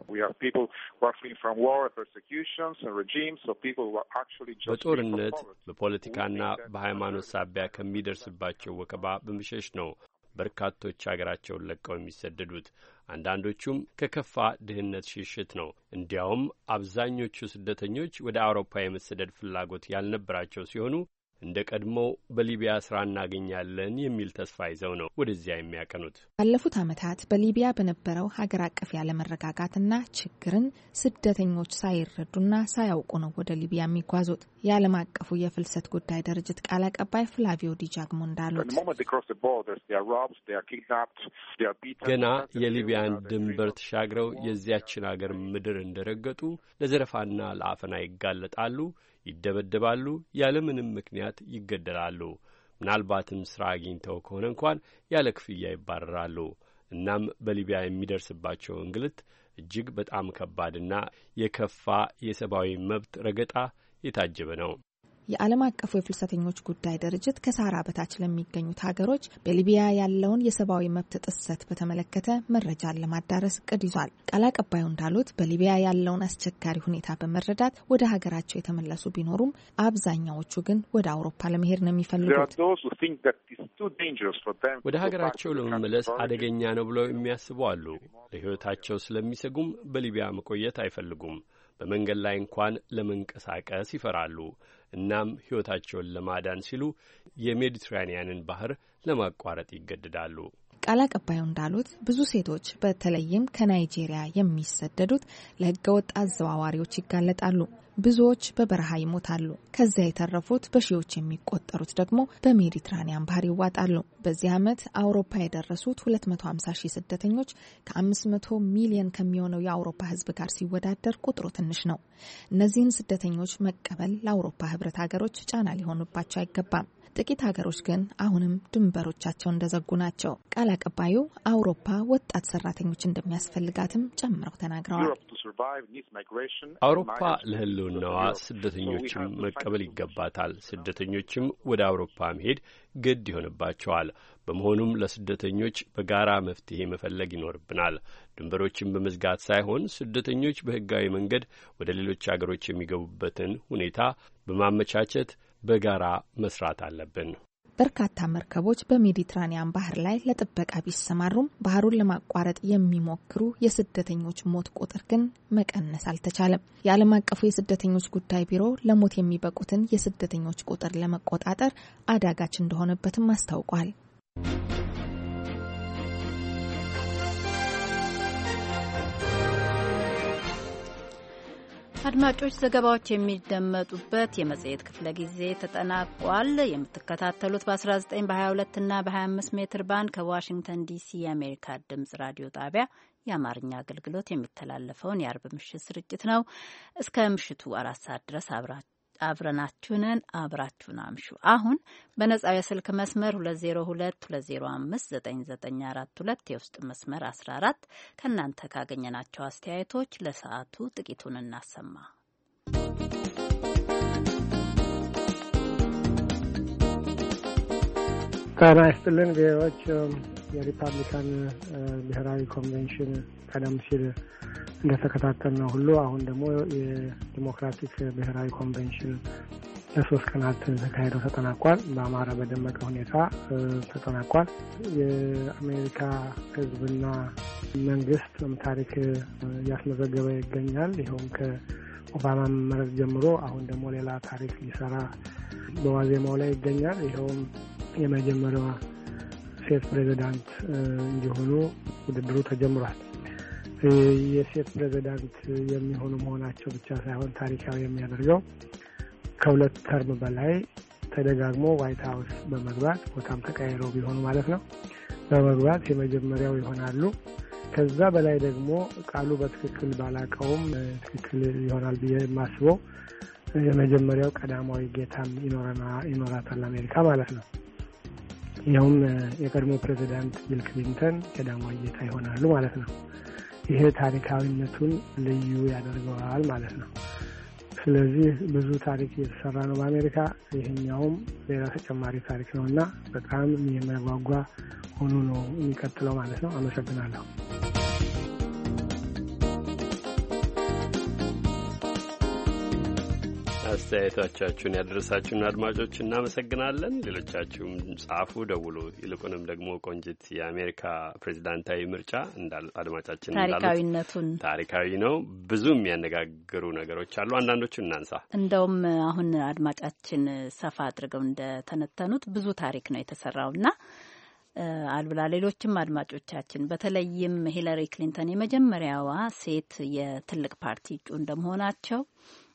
በጦርነት በፖለቲካና በሃይማኖት ሳቢያ ከሚደርስባቸው ወከባ በመሸሽ ነው በርካቶች ሀገራቸውን ለቀው የሚሰደዱት። አንዳንዶቹም ከከፋ ድህነት ሽሽት ነው። እንዲያውም አብዛኞቹ ስደተኞች ወደ አውሮፓ የመሰደድ ፍላጎት ያልነበራቸው ሲሆኑ እንደ ቀድሞው በሊቢያ ስራ እናገኛለን የሚል ተስፋ ይዘው ነው ወደዚያ የሚያቀኑት። ባለፉት ዓመታት በሊቢያ በነበረው ሀገር አቀፍ ያለመረጋጋትና ችግርን ስደተኞች ሳይረዱና ሳያውቁ ነው ወደ ሊቢያ የሚጓዙት። የዓለም አቀፉ የፍልሰት ጉዳይ ድርጅት ቃል አቀባይ ፍላቪዮ ዲጃክሞ እንዳሉት ገና የሊቢያን ድንበር ተሻግረው የዚያችን ሀገር ምድር እንደረገጡ ለዘረፋና ለአፈና ይጋለጣሉ፣ ይደበደባሉ፣ ያለምንም ምክንያት ይገደላሉ። ምናልባትም ስራ አግኝተው ከሆነ እንኳን ያለ ክፍያ ይባረራሉ። እናም በሊቢያ የሚደርስባቸው እንግልት እጅግ በጣም ከባድና የከፋ የሰብአዊ መብት ረገጣ የታጀበ ነው። የዓለም አቀፉ የፍልሰተኞች ጉዳይ ድርጅት ከሳህራ በታች ለሚገኙት ሀገሮች በሊቢያ ያለውን የሰብአዊ መብት ጥሰት በተመለከተ መረጃን ለማዳረስ እቅድ ይዟል። ቃል አቀባዩ እንዳሉት በሊቢያ ያለውን አስቸጋሪ ሁኔታ በመረዳት ወደ ሀገራቸው የተመለሱ ቢኖሩም አብዛኛዎቹ ግን ወደ አውሮፓ ለመሄድ ነው የሚፈልጉት። ወደ ሀገራቸው ለመመለስ አደገኛ ነው ብለው የሚያስቡ አሉ። ለሕይወታቸው ስለሚሰጉም በሊቢያ መቆየት አይፈልጉም። በመንገድ ላይ እንኳን ለመንቀሳቀስ ይፈራሉ። እናም ሕይወታቸውን ለማዳን ሲሉ የሜዲትራኒያንን ባህር ለማቋረጥ ይገደዳሉ። ቃል አቀባዩ እንዳሉት ብዙ ሴቶች በተለይም ከናይጄሪያ የሚሰደዱት ለሕገወጥ አዘዋዋሪዎች ይጋለጣሉ። ብዙዎች በበረሃ ይሞታሉ። ከዚያ የተረፉት በሺዎች የሚቆጠሩት ደግሞ በሜዲትራኒያን ባህር ይዋጣሉ። በዚህ ዓመት አውሮፓ የደረሱት ሁለት መቶ ሀምሳ ሺህ ስደተኞች ከአምስት መቶ ሚሊዮን ከሚሆነው የአውሮፓ ሕዝብ ጋር ሲወዳደር ቁጥሩ ትንሽ ነው። እነዚህን ስደተኞች መቀበል ለአውሮፓ ሕብረት ሀገሮች ጫና ሊሆኑባቸው አይገባም። ጥቂት ሀገሮች ግን አሁንም ድንበሮቻቸው እንደዘጉ ናቸው። ቃል አቀባዩ አውሮፓ ወጣት ሰራተኞች እንደሚያስፈልጋትም ጨምረው ተናግረዋል። አውሮፓ ለህልውናዋ ስደተኞችን መቀበል ይገባታል። ስደተኞችም ወደ አውሮፓ መሄድ ግድ ይሆንባቸዋል። በመሆኑም ለስደተኞች በጋራ መፍትሄ መፈለግ ይኖርብናል። ድንበሮችን በመዝጋት ሳይሆን ስደተኞች በህጋዊ መንገድ ወደ ሌሎች አገሮች የሚገቡበትን ሁኔታ በማመቻቸት በጋራ መስራት አለብን። በርካታ መርከቦች በሜዲትራኒያን ባህር ላይ ለጥበቃ ቢሰማሩም ባህሩን ለማቋረጥ የሚሞክሩ የስደተኞች ሞት ቁጥር ግን መቀነስ አልተቻለም። የዓለም አቀፉ የስደተኞች ጉዳይ ቢሮ ለሞት የሚበቁትን የስደተኞች ቁጥር ለመቆጣጠር አዳጋች እንደሆነበትም አስታውቋል። አድማጮች ዘገባዎች የሚደመጡበት የመጽሔት ክፍለ ጊዜ ተጠናቋል። የምትከታተሉት በ19 በ22 እና በ25 ሜትር ባንድ ከዋሽንግተን ዲሲ የአሜሪካ ድምጽ ራዲዮ ጣቢያ የአማርኛ አገልግሎት የሚተላለፈውን የአርብ ምሽት ስርጭት ነው። እስከ ምሽቱ አራት ሰዓት ድረስ አብራችሁ አብረናችሁንን አብራችሁን አምሹ። አሁን በነጻው የስልክ መስመር ሁለት ዜሮ ሁለት ሁለት ዜሮ አምስት ዘጠኝ ዘጠኝ አራት ሁለት የውስጥ መስመር አስራ አራት ከእናንተ ካገኘናቸው አስተያየቶች ለሰዓቱ ጥቂቱን እናሰማ። ጤና ይስጥልን ቪኦኤዎች። የሪፐብሊካን ብሔራዊ ኮንቬንሽን ቀደም ሲል እንደተከታተልነው ሁሉ አሁን ደግሞ የዲሞክራቲክ ብሔራዊ ኮንቬንሽን ለሶስት ቀናት ተካሂዶ ተጠናቋል። በአማራ በደመቀ ሁኔታ ተጠናቋል። የአሜሪካ ሕዝብና መንግስት ታሪክ እያስመዘገበ ይገኛል። ይኸውም ከኦባማ መመረጥ ጀምሮ አሁን ደግሞ ሌላ ታሪክ ሊሰራ በዋዜማው ላይ ይገኛል። ይኸውም የመጀመሪያዋ ሴት ፕሬዚዳንት እንዲሆኑ ውድድሩ ተጀምሯል። የሴት ፕሬዚዳንት የሚሆኑ መሆናቸው ብቻ ሳይሆን ታሪካዊ የሚያደርገው ከሁለት ተርም በላይ ተደጋግሞ ዋይት ሀውስ በመግባት ቦታም ተቀያይረው ቢሆኑ ማለት ነው በመግባት የመጀመሪያው ይሆናሉ። ከዛ በላይ ደግሞ ቃሉ በትክክል ባላቀውም ትክክል ይሆናል ብዬ የማስበው የመጀመሪያው ቀዳማዊ ጌታም ይኖረና ይኖራታል አሜሪካ ማለት ነው። ይኸውም የቀድሞ ፕሬዚዳንት ቢል ክሊንተን ቀዳማዊ ጌታ ይሆናሉ ማለት ነው። ይሄ ታሪካዊነቱን ልዩ ያደርገዋል ማለት ነው። ስለዚህ ብዙ ታሪክ እየተሰራ ነው በአሜሪካ። ይሄኛውም ሌላ ተጨማሪ ታሪክ ነውና በጣም የሚያጓጓ ሆኖ ነው የሚቀጥለው ማለት ነው። አመሰግናለሁ። አስተያየቶቻችሁን ያደረሳችሁን አድማጮች እናመሰግናለን። ሌሎቻችሁም ጻፉ፣ ደውሉ። ይልቁንም ደግሞ ቆንጅት የአሜሪካ ፕሬዚዳንታዊ ምርጫ እንዳል አድማጫችን ታሪካዊነቱን ታሪካዊ ነው። ብዙ የሚያነጋግሩ ነገሮች አሉ። አንዳንዶቹን እናንሳ። እንደውም አሁን አድማጫችን ሰፋ አድርገው እንደተነተኑት ብዙ ታሪክ ነው የተሰራውና አልብላ ሌሎችም አድማጮቻችን በተለይም ሂለሪ ክሊንተን የመጀመሪያዋ ሴት የትልቅ ፓርቲ እጩ እንደመሆናቸው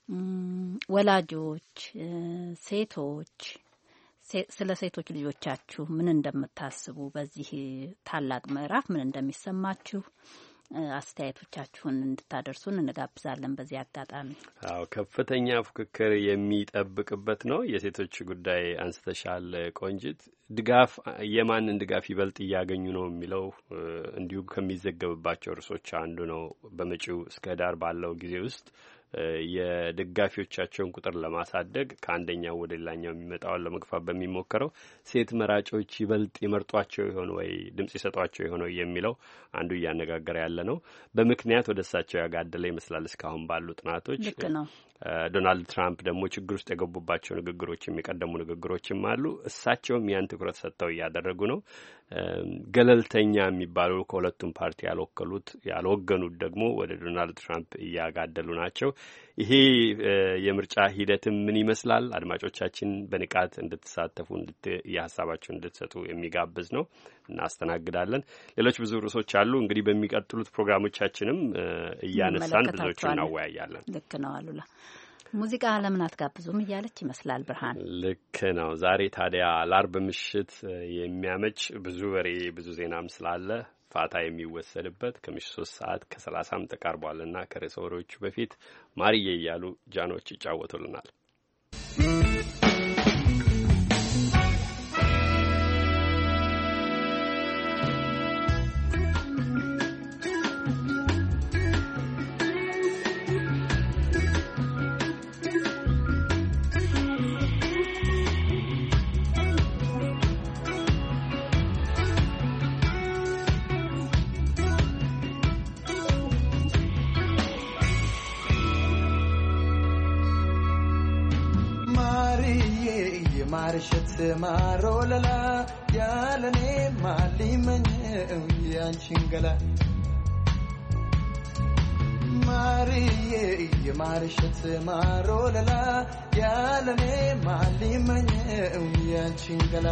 ወላጆች ሴቶች ስለ ሴቶች ልጆቻችሁ ምን እንደምታስቡ በዚህ ታላቅ ምዕራፍ ምን እንደሚሰማችሁ አስተያየቶቻችሁን እንድታደርሱን እንጋብዛለን። በዚህ አጋጣሚ አዎ ከፍተኛ ፉክክር የሚጠብቅበት ነው። የሴቶች ጉዳይ አንስተሻል ቆንጅት። ድጋፍ የማንን ድጋፍ ይበልጥ እያገኙ ነው የሚለው እንዲሁ ከሚዘገብባቸው ርዕሶች አንዱ ነው። በመጪው እስከ ዳር ባለው ጊዜ ውስጥ የደጋፊዎቻቸውን ቁጥር ለማሳደግ ከአንደኛው ወደ ሌላኛው የሚመጣውን ለመግፋት በሚሞከረው ሴት መራጮች ይበልጥ ይመርጧቸው ይሆን ወይ ድምጽ ይሰጧቸው ይሆን ወይ የሚለው አንዱ እያነጋገረ ያለ ነው። በምክንያት ወደ እሳቸው ያጋደለ ይመስላል እስካሁን ባሉ ጥናቶች። ልክ ነው። ዶናልድ ትራምፕ ደግሞ ችግር ውስጥ የገቡባቸው ንግግሮች የሚቀደሙ ንግግሮችም አሉ። እሳቸውም ያን ትኩረት ሰጥተው እያደረጉ ነው። ገለልተኛ የሚባሉ ከሁለቱም ፓርቲ ያልወከሉት ያልወገኑት ደግሞ ወደ ዶናልድ ትራምፕ እያጋደሉ ናቸው። ይሄ የምርጫ ሂደትም ምን ይመስላል? አድማጮቻችን በንቃት እንድትሳተፉ የሀሳባችሁን እንድትሰጡ የሚጋብዝ ነው። እናስተናግዳለን። ሌሎች ብዙ ርዕሶች አሉ። እንግዲህ በሚቀጥሉት ፕሮግራሞቻችንም እያነሳን ብዙዎቹ እናወያያለን። ልክ ነው አሉላ። ሙዚቃ ለምን አትጋብዙም እያለች ይመስላል ብርሃን። ልክ ነው። ዛሬ ታዲያ ለአርብ ምሽት የሚያመች ብዙ ወሬ ብዙ ዜናም ስላለ ፋታ የሚወሰድበት ከምሽቱ ሶስት ሰዓት ከሰላሳም ተቃርቧልና ከርዕሰ ወሬዎቹ በፊት ማርዬ እያሉ ጃኖች ይጫወቱልናል። የማርሸት ማሮለላ ያለኔ ማሊመኘው ያንቺን ገላ ማርዬ የማርሸት ማሮለላ ያለኔ ማሊመኘው ያንቺን ገላ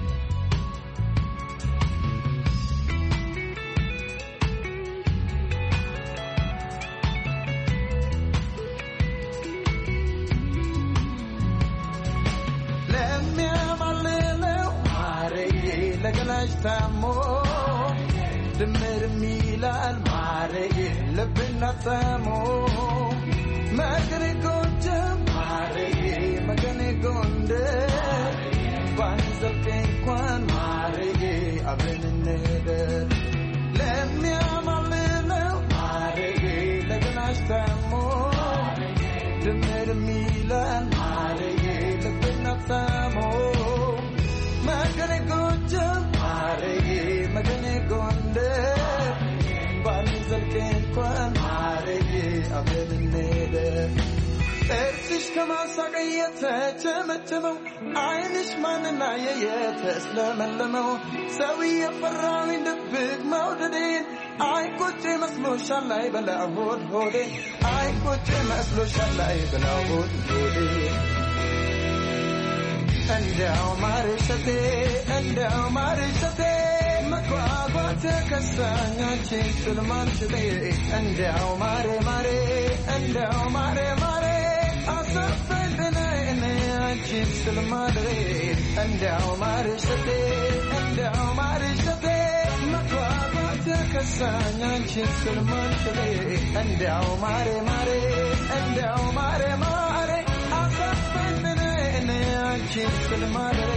Tamo Demir milal mare lebna tamo Magane gonja mare magane gonde Banzal kenkwan mare abenede Lemmi amalele mare legna tamo Demir milal mare lebna tamo Magane gonja magane gonde banzal kenkwan marege abenede ertish kama sagayete chemechemo aynish manna yeyete slamellemo sawiye farrawi debig mawdedin ay koche maslo shalai bala hod hode ay koche maslo shalai bala hod hode andao marishate andao marishate makwabate kasanya chintul manchbe andao mare mare andao mare mare asafel bene chintul mare andao marishate andao marishate makwabate kasanya chintul manchbe andao mare mare andao mare mare asafel bene chintul mare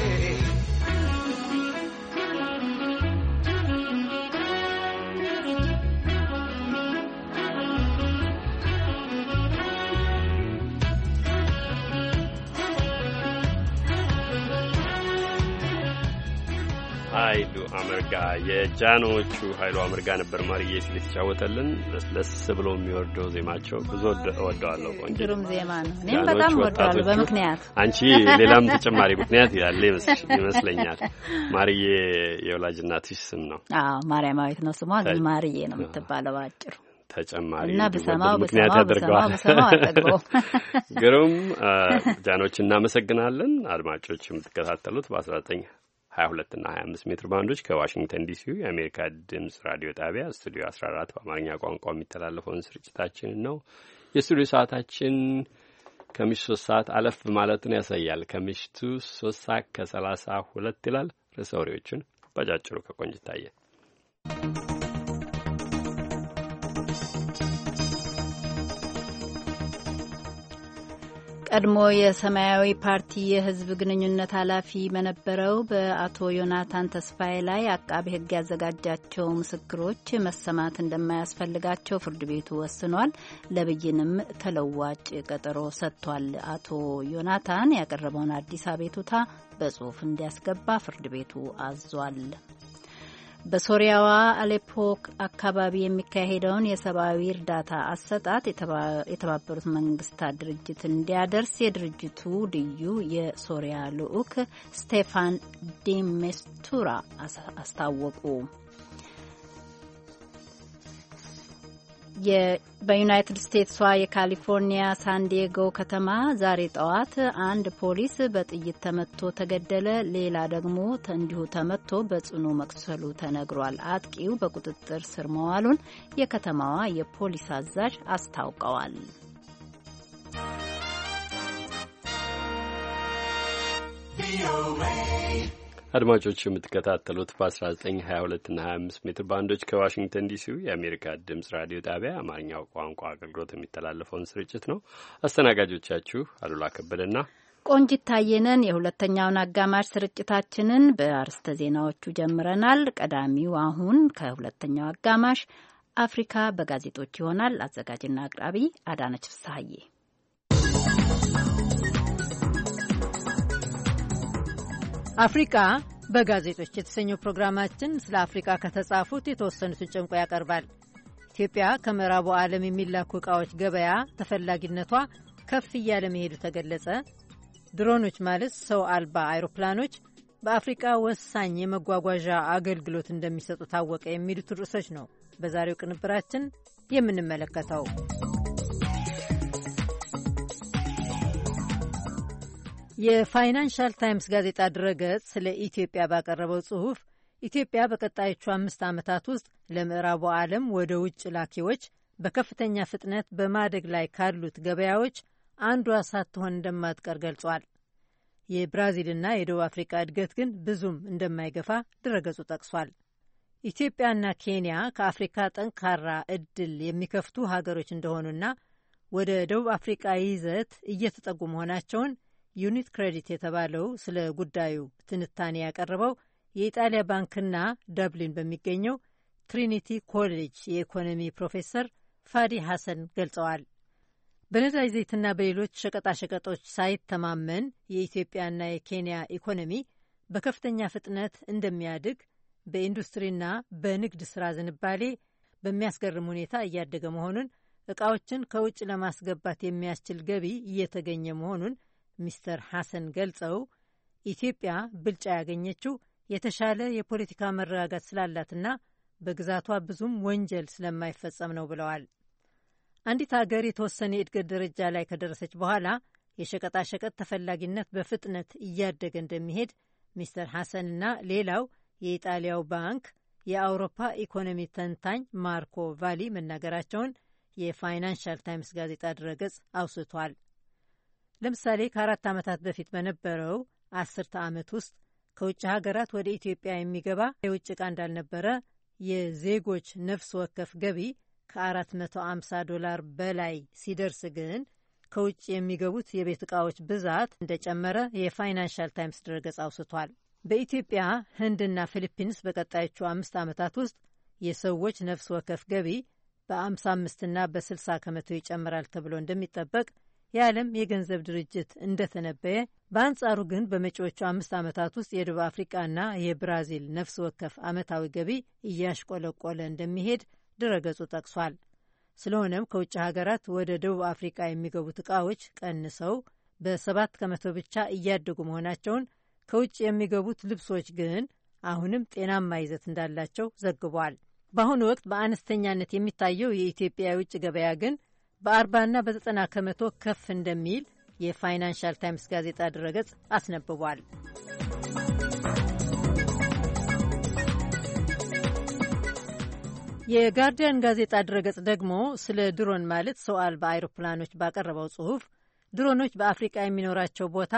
ኃይሉ አመርጋ የጃኖቹ ኃይሉ አመርጋ ነበር ማርዬ ስለተጫወተልን ለስ ብሎ የሚወርደው ዜማቸው ብዙ ወደዋለሁ። ቆንጆ ግሩም ዜማ ነው። እኔም በጣም ወደዋለሁ በምክንያት አንቺ ሌላም ተጨማሪ ምክንያት ያለ ይመስለኛል። ማርዬ የወላጅ እናትሽ ስም ነው? አዎ ማርያማዊት ነው ስሟ፣ ግን ማርዬ ነው የምትባለው አጭሩ ተጨማሪ እና በሰማው በሰማው በሰማው በሰማው አጠግቦ ግሩም ጃኖች እናመሰግናለን። አድማጮች የምትከታተሉት በ19 ሀያ ሁለት እና ሀያ አምስት ሜትር ባንዶች ከዋሽንግተን ዲሲ የአሜሪካ ድምጽ ራዲዮ ጣቢያ ስቱዲዮ አስራ አራት በአማርኛ ቋንቋ የሚተላለፈውን ስርጭታችን ነው። የስቱዲዮ ሰዓታችን ከምሽቱ ሶስት ሰዓት አለፍ ማለቱን ያሳያል። ከምሽቱ ሶስት ሰዓት ከሰላሳ ሁለት ይላል። ርዕሰ ወሬዎችን ባጫጭሩ ከቆንጅት ታየ። ቀድሞ የሰማያዊ ፓርቲ የሕዝብ ግንኙነት ኃላፊ በነበረው በአቶ ዮናታን ተስፋዬ ላይ አቃቤ ሕግ ያዘጋጃቸው ምስክሮች መሰማት እንደማያስፈልጋቸው ፍርድ ቤቱ ወስኗል። ለብይንም ተለዋጭ ቀጠሮ ሰጥቷል። አቶ ዮናታን ያቀረበውን አዲስ አቤቱታ በጽሁፍ እንዲያስገባ ፍርድ ቤቱ አዟል። በሶሪያዋ አሌፖ አካባቢ የሚካሄደውን የሰብአዊ እርዳታ አሰጣጥ የተባበሩት መንግስታት ድርጅት እንዲያደርስ የድርጅቱ ልዩ የሶሪያ ልዑክ ስቴፋን ዴሜስቱራ አስታወቁ። በዩናይትድ ስቴትሷ የካሊፎርኒያ ሳንዲዬጎ ከተማ ዛሬ ጠዋት አንድ ፖሊስ በጥይት ተመቶ ተገደለ። ሌላ ደግሞ እንዲሁ ተመቶ በጽኑ መቁሰሉ ተነግሯል። አጥቂው በቁጥጥር ስር መዋሉን የከተማዋ የፖሊስ አዛዥ አስታውቀዋል። አድማጮች የምትከታተሉት በ19 22 እና ሀያ አምስት ሜትር ባንዶች ከዋሽንግተን ዲሲው የአሜሪካ ድምጽ ራዲዮ ጣቢያ አማርኛው ቋንቋ አገልግሎት የሚተላለፈውን ስርጭት ነው። አስተናጋጆቻችሁ አሉላ ከበደና ቆንጂት ታየነን። የሁለተኛውን አጋማሽ ስርጭታችንን በአርስተ ዜናዎቹ ጀምረናል። ቀዳሚው አሁን ከሁለተኛው አጋማሽ አፍሪካ በጋዜጦች ይሆናል። አዘጋጅና አቅራቢ አዳነች ፍስሐዬ። አፍሪካ በጋዜጦች የተሰኘው ፕሮግራማችን ስለ አፍሪካ ከተጻፉት የተወሰኑትን ጨምቆ ያቀርባል። ኢትዮጵያ ከምዕራቡ ዓለም የሚላኩ ዕቃዎች ገበያ ተፈላጊነቷ ከፍ እያለ መሄዱ ተገለጸ፣ ድሮኖች ማለት ሰው አልባ አይሮፕላኖች በአፍሪቃ ወሳኝ የመጓጓዣ አገልግሎት እንደሚሰጡ ታወቀ የሚሉት ርዕሶች ነው በዛሬው ቅንብራችን የምንመለከተው። የፋይናንሻል ታይምስ ጋዜጣ ድረገጽ ስለ ኢትዮጵያ ባቀረበው ጽሑፍ ኢትዮጵያ በቀጣዮቹ አምስት ዓመታት ውስጥ ለምዕራቡ ዓለም ወደ ውጭ ላኪዎች በከፍተኛ ፍጥነት በማደግ ላይ ካሉት ገበያዎች አንዷ ሳትሆን እንደማትቀር ገልጿል። የብራዚልና የደቡብ አፍሪካ እድገት ግን ብዙም እንደማይገፋ ድረገጹ ጠቅሷል። ኢትዮጵያና ኬንያ ከአፍሪካ ጠንካራ እድል የሚከፍቱ ሀገሮች እንደሆኑና ወደ ደቡብ አፍሪካ ይዘት እየተጠጉ መሆናቸውን ዩኒት ክሬዲት የተባለው ስለ ጉዳዩ ትንታኔ ያቀረበው የኢጣሊያ ባንክና ዳብሊን በሚገኘው ትሪኒቲ ኮሌጅ የኢኮኖሚ ፕሮፌሰር ፋዲ ሐሰን ገልጸዋል። በነዳጅ ዘይትና በሌሎች ሸቀጣሸቀጦች ሳይተማመን የኢትዮጵያና የኬንያ ኢኮኖሚ በከፍተኛ ፍጥነት እንደሚያድግ፣ በኢንዱስትሪና በንግድ ሥራ ዝንባሌ በሚያስገርም ሁኔታ እያደገ መሆኑን፣ ዕቃዎችን ከውጭ ለማስገባት የሚያስችል ገቢ እየተገኘ መሆኑን ሚስተር ሐሰን ገልጸው ኢትዮጵያ ብልጫ ያገኘችው የተሻለ የፖለቲካ መረጋጋት ስላላትና በግዛቷ ብዙም ወንጀል ስለማይፈጸም ነው ብለዋል። አንዲት ሀገር የተወሰነ የእድገት ደረጃ ላይ ከደረሰች በኋላ የሸቀጣሸቀጥ ተፈላጊነት በፍጥነት እያደገ እንደሚሄድ ሚስተር ሐሰንና ሌላው የኢጣሊያው ባንክ የአውሮፓ ኢኮኖሚ ተንታኝ ማርኮ ቫሊ መናገራቸውን የፋይናንሻል ታይምስ ጋዜጣ ድረገጽ አውስቷል። ለምሳሌ ከአራት ዓመታት በፊት በነበረው አስርተ ዓመት ውስጥ ከውጭ ሀገራት ወደ ኢትዮጵያ የሚገባ የውጭ ዕቃ እንዳልነበረ፣ የዜጎች ነፍስ ወከፍ ገቢ ከ450 ዶላር በላይ ሲደርስ ግን ከውጭ የሚገቡት የቤት ዕቃዎች ብዛት እንደጨመረ የፋይናንሻል ታይምስ ድረገጽ አውስቷል። በኢትዮጵያ፣ ህንድና ፊሊፒንስ በቀጣዮቹ አምስት ዓመታት ውስጥ የሰዎች ነፍስ ወከፍ ገቢ በ55ና በ60 ከመቶ ይጨምራል ተብሎ እንደሚጠበቅ የዓለም የገንዘብ ድርጅት እንደተነበየ፣ በአንጻሩ ግን በመጪዎቹ አምስት ዓመታት ውስጥ የደቡብ አፍሪቃና የብራዚል ነፍስ ወከፍ ዓመታዊ ገቢ እያሽቆለቆለ እንደሚሄድ ድረገጹ ጠቅሷል። ስለሆነም ከውጭ ሀገራት ወደ ደቡብ አፍሪቃ የሚገቡት ዕቃዎች ቀንሰው በሰባት ከመቶ ብቻ እያደጉ መሆናቸውን፣ ከውጭ የሚገቡት ልብሶች ግን አሁንም ጤናማ ይዘት እንዳላቸው ዘግቧል። በአሁኑ ወቅት በአነስተኛነት የሚታየው የኢትዮጵያ የውጭ ገበያ ግን በአርባና በዘጠና ከመቶ ከፍ እንደሚል የፋይናንሻል ታይምስ ጋዜጣ ድረገጽ አስነብቧል። የጋርዲያን ጋዜጣ ድረገጽ ደግሞ ስለ ድሮን ማለት ሰው አልባ አይሮፕላኖች ባቀረበው ጽሑፍ ድሮኖች በአፍሪቃ የሚኖራቸው ቦታ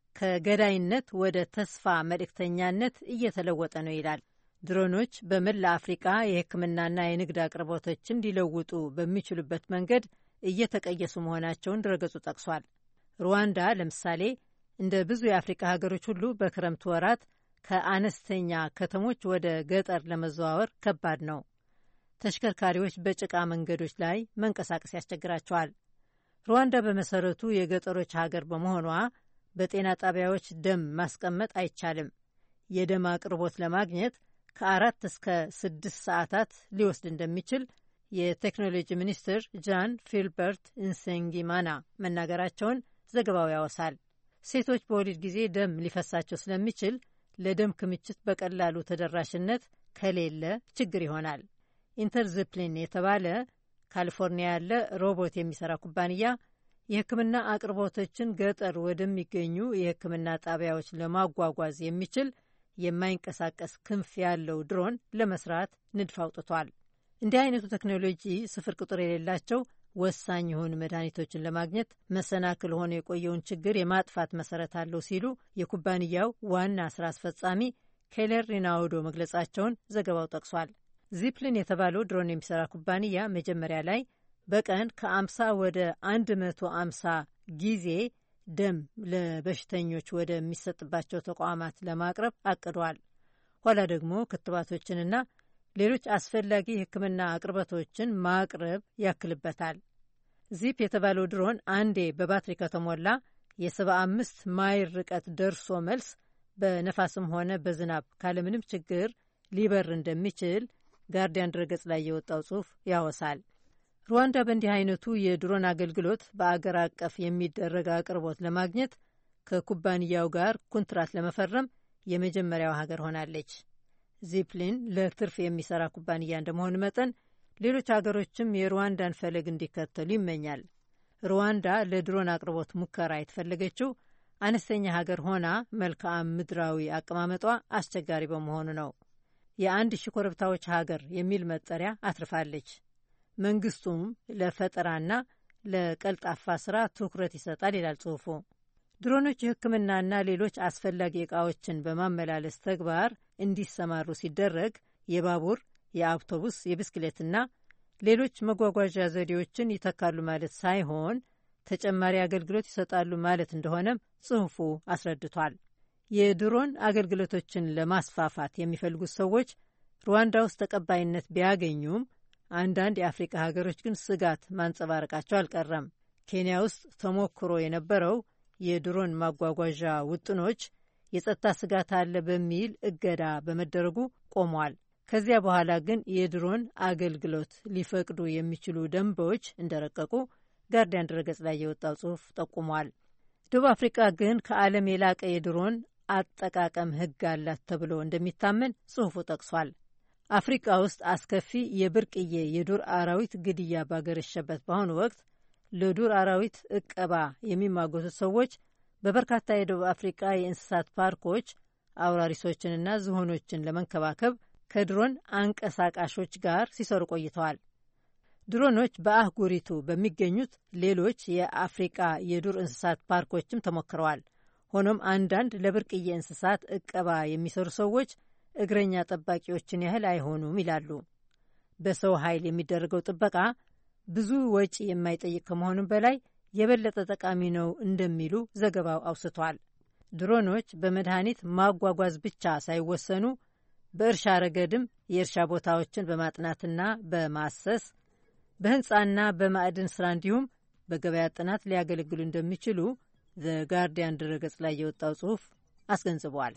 ከገዳይነት ወደ ተስፋ መልእክተኛነት እየተለወጠ ነው ይላል። ድሮኖች በመላ አፍሪቃ የሕክምናና የንግድ አቅርቦቶችን ሊለውጡ በሚችሉበት መንገድ እየተቀየሱ መሆናቸውን ድረገጹ ጠቅሷል። ሩዋንዳ ለምሳሌ እንደ ብዙ የአፍሪቃ ሀገሮች ሁሉ በክረምት ወራት ከአነስተኛ ከተሞች ወደ ገጠር ለመዘዋወር ከባድ ነው። ተሽከርካሪዎች በጭቃ መንገዶች ላይ መንቀሳቀስ ያስቸግራቸዋል። ሩዋንዳ በመሰረቱ የገጠሮች ሀገር በመሆኗ በጤና ጣቢያዎች ደም ማስቀመጥ አይቻልም። የደም አቅርቦት ለማግኘት ከአራት እስከ ስድስት ሰዓታት ሊወስድ እንደሚችል የቴክኖሎጂ ሚኒስትር ጃን ፊልበርት ኢንሴንጊማና መናገራቸውን ዘገባው ያወሳል። ሴቶች በወሊድ ጊዜ ደም ሊፈሳቸው ስለሚችል ለደም ክምችት በቀላሉ ተደራሽነት ከሌለ ችግር ይሆናል። ኢንተርዚፕሊን የተባለ ካሊፎርኒያ ያለ ሮቦት የሚሰራ ኩባንያ የሕክምና አቅርቦቶችን ገጠር ወደሚገኙ የሕክምና ጣቢያዎች ለማጓጓዝ የሚችል የማይንቀሳቀስ ክንፍ ያለው ድሮን ለመስራት ንድፍ አውጥቷል። እንዲህ አይነቱ ቴክኖሎጂ ስፍር ቁጥር የሌላቸው ወሳኝ የሆኑ መድኃኒቶችን ለማግኘት መሰናክል ሆኖ የቆየውን ችግር የማጥፋት መሰረት አለው ሲሉ የኩባንያው ዋና ስራ አስፈጻሚ ኬለር ሪናውዶ መግለጻቸውን ዘገባው ጠቅሷል። ዚፕሊን የተባለው ድሮን የሚሰራ ኩባንያ መጀመሪያ ላይ በቀን ከአምሳ ወደ አንድ መቶ አምሳ ጊዜ ደም ለበሽተኞች ወደሚሰጥባቸው ተቋማት ለማቅረብ አቅዷል። ኋላ ደግሞ ክትባቶችንና ሌሎች አስፈላጊ የሕክምና አቅርቦቶችን ማቅረብ ያክልበታል። ዚፕ የተባለው ድሮን አንዴ በባትሪ ከተሞላ የሰባ አምስት ማይል ርቀት ደርሶ መልስ በነፋስም ሆነ በዝናብ ካለምንም ችግር ሊበር እንደሚችል ጋርዲያን ድረገጽ ላይ የወጣው ጽሑፍ ያወሳል። ሩዋንዳ በእንዲህ አይነቱ የድሮን አገልግሎት በአገር አቀፍ የሚደረግ አቅርቦት ለማግኘት ከኩባንያው ጋር ኮንትራት ለመፈረም የመጀመሪያው ሀገር ሆናለች። ዚፕሊን ለትርፍ የሚሰራ ኩባንያ እንደመሆኑ መጠን ሌሎች ሀገሮችም የሩዋንዳን ፈለግ እንዲከተሉ ይመኛል። ሩዋንዳ ለድሮን አቅርቦት ሙከራ የተፈለገችው አነስተኛ ሀገር ሆና መልክዓ ምድራዊ አቀማመጧ አስቸጋሪ በመሆኑ ነው። የአንድ ሺህ ኮረብታዎች ሀገር የሚል መጠሪያ አትርፋለች። መንግስቱም ለፈጠራና ለቀልጣፋ ስራ ትኩረት ይሰጣል ይላል ጽሑፉ። ድሮኖች የሕክምናና ሌሎች አስፈላጊ ዕቃዎችን በማመላለስ ተግባር እንዲሰማሩ ሲደረግ የባቡር፣ የአውቶቡስ፣ የብስክሌትና ሌሎች መጓጓዣ ዘዴዎችን ይተካሉ ማለት ሳይሆን ተጨማሪ አገልግሎት ይሰጣሉ ማለት እንደሆነም ጽሑፉ አስረድቷል። የድሮን አገልግሎቶችን ለማስፋፋት የሚፈልጉት ሰዎች ሩዋንዳ ውስጥ ተቀባይነት ቢያገኙም አንዳንድ የአፍሪካ ሀገሮች ግን ስጋት ማንጸባረቃቸው አልቀረም። ኬንያ ውስጥ ተሞክሮ የነበረው የድሮን ማጓጓዣ ውጥኖች የጸጥታ ስጋት አለ በሚል እገዳ በመደረጉ ቆሟል። ከዚያ በኋላ ግን የድሮን አገልግሎት ሊፈቅዱ የሚችሉ ደንቦች እንደረቀቁ ጋርዲያን ድረገጽ ላይ የወጣው ጽሑፍ ጠቁሟል። ደቡብ አፍሪካ ግን ከዓለም የላቀ የድሮን አጠቃቀም ሕግ አላት ተብሎ እንደሚታመን ጽሑፉ ጠቅሷል። አፍሪካ ውስጥ አስከፊ የብርቅዬ የዱር አራዊት ግድያ ባገረሸበት በአሁኑ ወቅት ለዱር አራዊት እቀባ የሚማገቱት ሰዎች በበርካታ የደቡብ አፍሪካ የእንስሳት ፓርኮች አውራሪሶችንና ዝሆኖችን ለመንከባከብ ከድሮን አንቀሳቃሾች ጋር ሲሰሩ ቆይተዋል። ድሮኖች በአህጉሪቱ በሚገኙት ሌሎች የአፍሪቃ የዱር እንስሳት ፓርኮችም ተሞክረዋል። ሆኖም አንዳንድ ለብርቅዬ እንስሳት እቀባ የሚሰሩ ሰዎች እግረኛ ጠባቂዎችን ያህል አይሆኑም ይላሉ። በሰው ኃይል የሚደረገው ጥበቃ ብዙ ወጪ የማይጠይቅ ከመሆኑም በላይ የበለጠ ጠቃሚ ነው እንደሚሉ ዘገባው አውስቷል። ድሮኖች በመድኃኒት ማጓጓዝ ብቻ ሳይወሰኑ በእርሻ ረገድም የእርሻ ቦታዎችን በማጥናትና በማሰስ በህንፃና በማዕድን ስራ እንዲሁም በገበያ ጥናት ሊያገለግሉ እንደሚችሉ ዘ ጋርዲያን ድረገጽ ላይ የወጣው ጽሑፍ አስገንዝበዋል።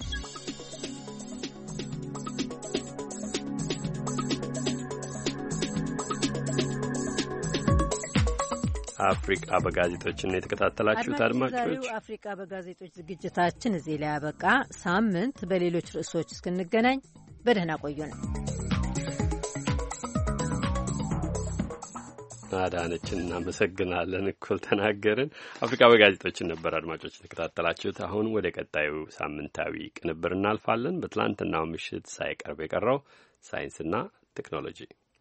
አፍሪቃ በጋዜጦችን የተከታተላችሁት አድማጮች፣ አፍሪቃ በጋዜጦች ዝግጅታችን እዚህ ላይ ያበቃ። ሳምንት በሌሎች ርዕሶች እስክንገናኝ በደህና ቆዩን። አዳነችን እናመሰግናለን። እኩል ተናገርን። አፍሪካ በጋዜጦችን ነበር አድማጮች የተከታተላችሁት። አሁን ወደ ቀጣዩ ሳምንታዊ ቅንብር እናልፋለን። በትላንትናው ምሽት ሳይቀርብ የቀረው ሳይንስና ቴክኖሎጂ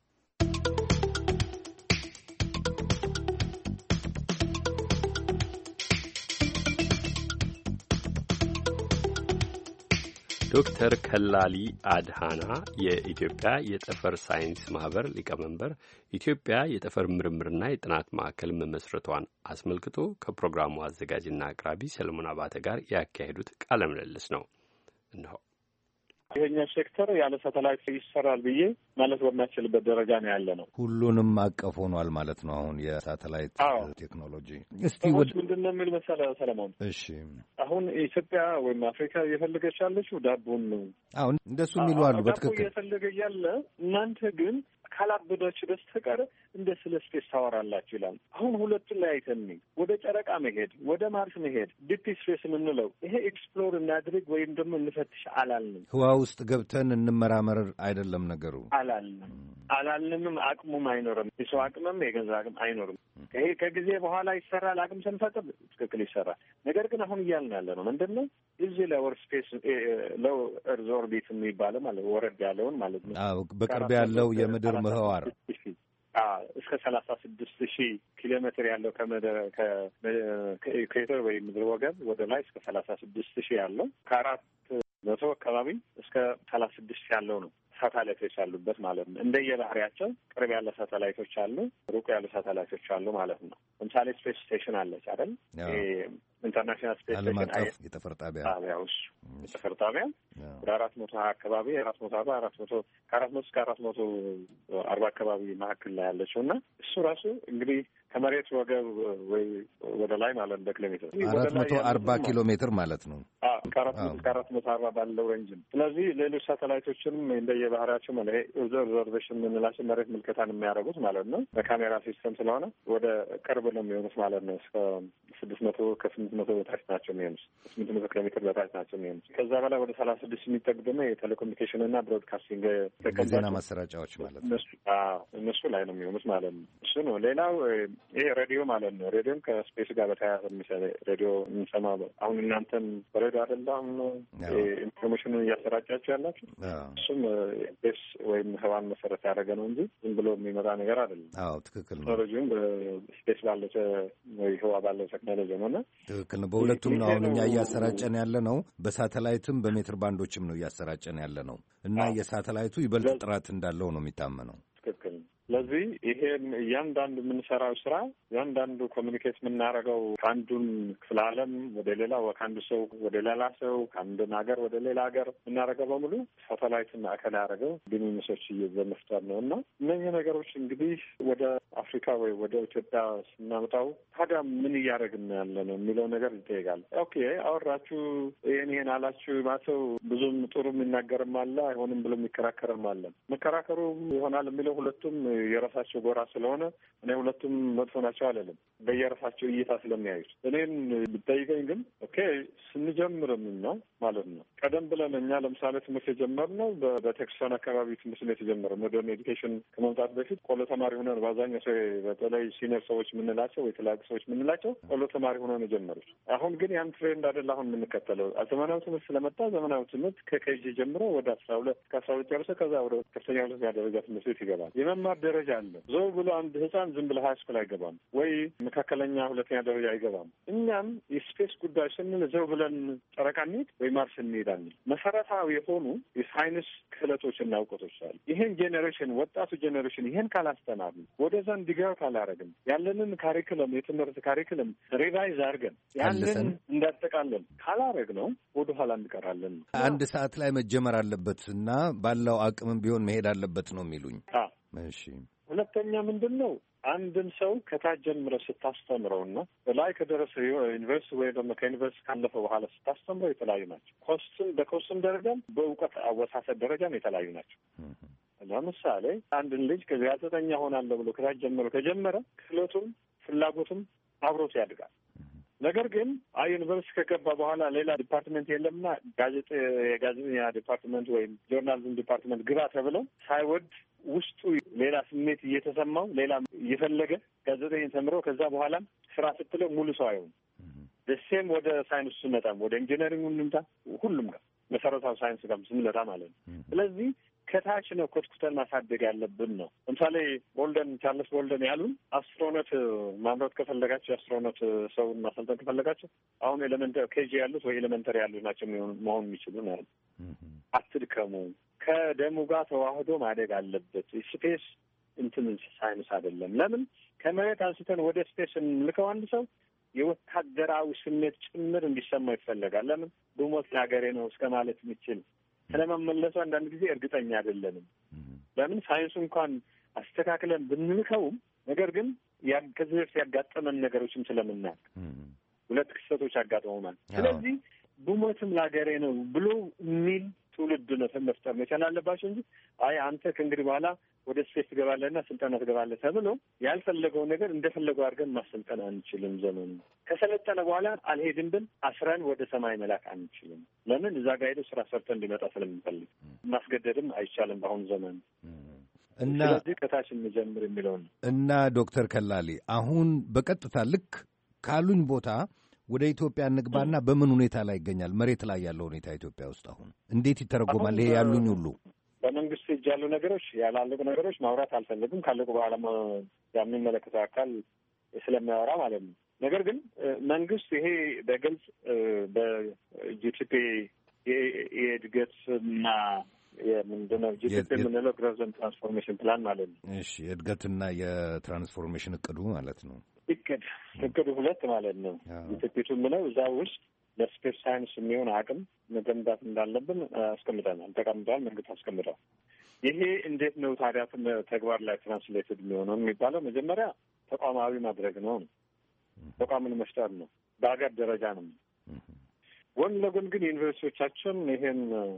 ዶክተር ከላሊ አድሃና የኢትዮጵያ የጠፈር ሳይንስ ማህበር ሊቀመንበር ኢትዮጵያ የጠፈር ምርምርና የጥናት ማዕከል መመስረቷን አስመልክቶ ከፕሮግራሙ አዘጋጅና አቅራቢ ሰለሞን አባተ ጋር ያካሄዱት ቃለ ምልልስ ነው። እነሆ። ይሄኛ ሴክተር ያለ ሳተላይት ይሰራል ብዬ ማለት በማይችልበት ደረጃ ነው ያለ ነው። ሁሉንም አቀፍ ሆኗል ማለት ነው አሁን የሳተላይት ቴክኖሎጂ። እስቲ ወደ ምንድነው የሚል መሰለ ሰለሞን? እሺ አሁን ኢትዮጵያ ወይም አፍሪካ እየፈለገች ያለችው ዳቦን ነው። አሁን እንደሱ የሚሉ አሉ። በትክክል እየፈለገ ያለ እናንተ ግን ካላበዳችሁ በስተቀር እንደ ስለ ስፔስ ታወራላችሁ ይላል። አሁን ሁለቱን ላይ አይተን ወደ ጨረቃ መሄድ፣ ወደ ማርስ መሄድ ዲፕ ስፔስ የምንለው ይሄ ኤክስፕሎር እናድርግ ወይም ደግሞ እንፈትሽ አላልንም። ህዋ ውስጥ ገብተን እንመራመር አይደለም ነገሩ። አላልንም አላልንም አቅሙም አይኖርም። የሰው አቅምም የገንዘብ አቅም አይኖርም። ይሄ ከጊዜ በኋላ ይሰራል። አቅም ስንፈጥር ትክክል ይሰራል። ነገር ግን አሁን እያልን ያለ ነው ምንድን ነው እዚህ ለወር ስፔስ ለው እርዝ ኦርቢት የሚባለው ማለት ወረድ ያለውን ማለት ነው። አዎ በቅርብ ያለው የምድር ምህዋር እስከ ሰላሳ ስድስት ሺህ ኪሎ ሜትር ያለው ከኢኩዌተር ወይም ምድር ወገብ ወደ ላይ እስከ ሰላሳ ስድስት ሺህ ያለው ከአራት መቶ አካባቢ እስከ ሰላሳ ስድስት ያለው ነው ሳተላይቶች ያሉበት ማለት ነው። እንደየባህሪያቸው ቅርብ ያለ ሳተላይቶች አሉ፣ ሩቅ ያሉ ሳተላይቶች አሉ ማለት ነው። ለምሳሌ ስፔስ ስቴሽን አለች አይደል? ኢንተርናሽናል ስፔስ ስቴሽን የጠፈር ጣቢያ ጣቢያው የጠፈር ጣቢያ ወደ አራት መቶ ሀያ አካባቢ አራት መቶ አርባ አራት መቶ ከአራት መቶ እስከ አራት መቶ አርባ አካባቢ መካከል ላይ ያለችው እና እሱ ራሱ እንግዲህ ከመሬት ወገብ ወይ ወደ ላይ ማለት በኪሎ ሜትር አራት መቶ አርባ ኪሎ ሜትር ማለት ነው። አዎ ከአራት እስከ አራት መቶ አርባ ባለው ሬንጅ ነው። ስለዚህ ሌሎች ሳተላይቶችንም እንደየባህሪያቸው ማለት ኦብዘርቬሽን የምንላቸው መሬት ምልከታን የሚያደርጉት ማለት ነው በካሜራ ሲስተም ስለሆነ ወደ ቅርብ ነው የሚሆኑት ማለት ነው። እስከ ስድስት መቶ ከስምንት መቶ በታች ናቸው የሚሆኑት ስምንት መቶ ኪሎ ሜትር በታች ናቸው የሚሆኑት። ከዛ በላይ ወደ ሰላሳ ስድስት የሚጠጉ ደግሞ የቴሌኮሙኒኬሽን እና ብሮድካስቲንግ ዜና ማሰራጫዎች ማለት ነው እነሱ ላይ ነው የሚሆኑት ማለት ነው። እሱ ነው። ሌላው ይሄ ሬዲዮ ማለት ነው። ሬዲዮም ከስፔስ ጋር በተያያዘ የሚሰራ ሬዲዮ የምንሰማ አሁን እናንተም በሬዲዮ አይደለም ኢንፎርሜሽኑን እያሰራጫችሁ ያላችሁ እሱም ስፔስ ወይም ህዋን መሰረት ያደረገ ነው እንጂ ዝም ብሎ የሚመጣ ነገር አይደለም። አዎ ትክክል ነው። ቴክኖሎጂውም በስፔስ ባለ ወይ ህዋ ባለ ቴክኖሎጂ ነው። ትክክል ነው። በሁለቱም ነው አሁን እኛ እያሰራጨን ያለ ነው። በሳተላይትም በሜትር ባንዶችም ነው እያሰራጨን ያለ ነው እና የሳተላይቱ ይበልጥ ጥራት እንዳለው ነው የሚታመነው። ትክክል። ስለዚህ ይሄን እያንዳንዱ የምንሰራው ስራ እያንዳንዱ ኮሚኒኬት የምናደርገው ከአንዱን ክፍለ ዓለም ወደ ሌላ ከአንዱ ሰው ወደ ሌላ ሰው ከአንድን ሀገር ወደ ሌላ ሀገር የምናደርገው በሙሉ ሳተላይትን ማዕከል ያደረገው ግንኙነቶች በመፍጠር ነው እና እነዚህ ነገሮች እንግዲህ ወደ አፍሪካ ወይ ወደ ኢትዮጵያ ስናምጣው ታዲያ ምን እያደረግን ያለ ነው የሚለው ነገር ይጠይቃል። ኦኬ አወራችሁ ይህን ይሄን አላችሁ ማተው ብዙም ጥሩ የሚናገርም አለ አይሆንም ብሎ የሚከራከርም አለ። መከራከሩ ይሆናል የሚለው ሁለቱም የራሳቸው ጎራ ስለሆነ እኔ ሁለቱም መጥፎ ናቸው አለለም በየራሳቸው እይታ ስለሚያዩት። እኔን ብትጠይቀኝ ግን ኦኬ ስንጀምርም ነው ማለት ነው ቀደም ብለን እኛ ለምሳሌ ትምህርት የጀመርነው በቴክሳን አካባቢ ትምህርት ነው የተጀመረው። ሞደርን ኤዱኬሽን ከመምጣት በፊት ቆሎ ተማሪ ሆነን በአብዛኛው ሰው በተለይ ሲኒየር ሰዎች የምንላቸው ወይ ትላልቅ ሰዎች የምንላቸው ቆሎ ተማሪ ሆነን የጀመሩት። አሁን ግን ያን ትሬንድ አይደል አሁን የምንከተለው። ዘመናዊ ትምህርት ስለመጣ ዘመናዊ ትምህርት ከኬጂ ጀምሮ ወደ አስራ ሁለት ከአስራ ሁለት ጨርሰ ከዛ ወደ ከፍተኛ ሁለተኛ ደረጃ ትምህርት ቤት ይገባል። የመማር ደረጃ አለ። ዘው ብሎ አንድ ህፃን ዝም ብሎ ሀይ ስኩል አይገባም ወይ መካከለኛ ሁለተኛ ደረጃ አይገባም። እኛም የስፔስ ጉዳይ ስንል ዘው ብለን ጨረቃ እንሂድ ወይ ማርስ እንሄዳለን። መሰረታዊ የሆኑ የሳይንስ ክህሎቶችና እውቀቶች አሉ። ይሄን ጄኔሬሽን ወጣቱ ጄኔሬሽን ይሄን ካላስተማርን ወደዛ እንዲገባ ካላረግን ያለንን ካሪክለም የትምህርት ካሪክለም ሪቫይዝ አድርገን ያንን እንዳጠቃለን ካላረግ ነው ወደኋላ እንቀራለን። አንድ ሰዓት ላይ መጀመር አለበት እና ባለው አቅምም ቢሆን መሄድ አለበት ነው የሚሉኝ። እሺ ሁለተኛ ምንድን ነው አንድን ሰው ከታች ጀምረህ ስታስተምረውና ላይ ከደረሰ ዩኒቨርሲቲ ወይ ደግሞ ከዩኒቨርሲቲ ካለፈ በኋላ ስታስተምረው የተለያዩ ናቸው። ኮስትም በኮስትም ደረጃም በእውቀት አወሳሰድ ደረጃም የተለያዩ ናቸው። ለምሳሌ አንድን ልጅ ከጋዜጠኛ ሆናለሁ ብሎ ከታች ጀምሮ ከጀመረ ክህሎቱም ፍላጎቱም አብሮት ያድጋል። ነገር ግን አይ ዩኒቨርሲቲ ከገባ በኋላ ሌላ ዲፓርትመንት የለምና ጋዜጠ የጋዜጠኛ ዲፓርትመንት ወይም ጆርናሊዝም ዲፓርትመንት ግባ ተብለው ሳይወድ ውስጡ ሌላ ስሜት እየተሰማው ሌላ እየፈለገ ጋዜጠኛ ተምሮ ከዛ በኋላም ስራ ስትለው ሙሉ ሰው አይሆንም። ደሴም ወደ ሳይንስ ስንመጣም ወደ ኢንጂነሪንግ እንምጣ ሁሉም ጋር መሰረታዊ ሳይንስ ጋር ስንመጣ ማለት ነው። ስለዚህ ከታች ነው ኮትኩተን ማሳደግ ያለብን ነው። ለምሳሌ ቦልደን ቻርልስ ቦልደን ያሉን አስትሮኖት ማምረት ከፈለጋቸው የአስትሮኖት ሰውን ማሰልጠን ከፈለጋቸው አሁን ኤሌመንተሪ ኬጂ ያሉት ወይ ኤሌመንተሪ ያሉት ናቸው መሆን የሚችሉ ነው። አትድከሙ፣ ከደሙ ጋር ተዋህዶ ማደግ አለበት። ስፔስ እንትን ሳይንስ አይደለም። ለምን ከመሬት አንስተን ወደ ስፔስ እንልከው አንድ ሰው የወታደራዊ ስሜት ጭምር እንዲሰማ ይፈለጋል። ለምን ብሞት ለሀገሬ ነው እስከ ማለት የሚችል ስለመመለሱ አንዳንድ ጊዜ እርግጠኛ አይደለንም። ለምን ሳይንሱ እንኳን አስተካክለን ብንልከውም ነገር ግን ከዚህ በፊት ያጋጠመን ነገሮችም ስለምናውቅ ሁለት ክስተቶች ያጋጥመውናል። ስለዚህ ብሞትም ለሀገሬ ነው ብሎ የሚል ትውልድ ነው መፍጠር መቻል አለባቸው እንጂ አይ አንተ ከእንግዲህ በኋላ ወደ ስፔስ ትገባለህና ስልጠና ትገባለህ ተብሎ ያልፈለገው ነገር እንደፈለገው አድርገን ማሰልጠን አንችልም። ዘመኑ ከሰለጠነ በኋላ አልሄድም ብል አስረን ወደ ሰማይ መላክ አንችልም። ለምን እዛ ጋር ሄዶ ስራ ሰርተን እንዲመጣ ስለምንፈልግ ማስገደድም አይቻልም በአሁኑ ዘመን እና ስለዚህ ከታች እንጀምር የሚለው ነው። እና ዶክተር ከላሊ አሁን በቀጥታ ልክ ካሉኝ ቦታ ወደ ኢትዮጵያ እንግባና በምን ሁኔታ ላይ ይገኛል? መሬት ላይ ያለው ሁኔታ ኢትዮጵያ ውስጥ አሁን እንዴት ይተረጎማል? ይሄ ያሉኝ ሁሉ በመንግስት እጅ ያሉ ነገሮች ያላለቁ ነገሮች ማውራት አልፈለግም። ካለቁ በኋላ የሚመለከተው አካል ስለሚያወራ ማለት ነው። ነገር ግን መንግስት ይሄ በግልጽ በጂቲፒ የእድገትና የምንድነው ጂቲፒ የምንለው ግሮዝ ኤንድ ትራንስፎርሜሽን ፕላን ማለት ነው። እሺ የእድገትና የትራንስፎርሜሽን እቅዱ ማለት ነው። እቅድ እቅዱ ሁለት ማለት ነው። ጂቲፒ የምንለው እዛ ውስጥ ለስፔስ ሳይንስ የሚሆን አቅም መገንባት እንዳለብን አስቀምጠናል፣ ተቀምጧል፣ መንግስት አስቀምጧል። ይሄ እንዴት ነው ታዲያ ተግባር ላይ ትራንስሌትድ የሚሆነው የሚባለው መጀመሪያ ተቋማዊ ማድረግ ነው። ተቋምን መፍጠር ነው። በሀገር ደረጃ ነው። ጎን ለጎን ግን ዩኒቨርሲቲዎቻችን ይሄን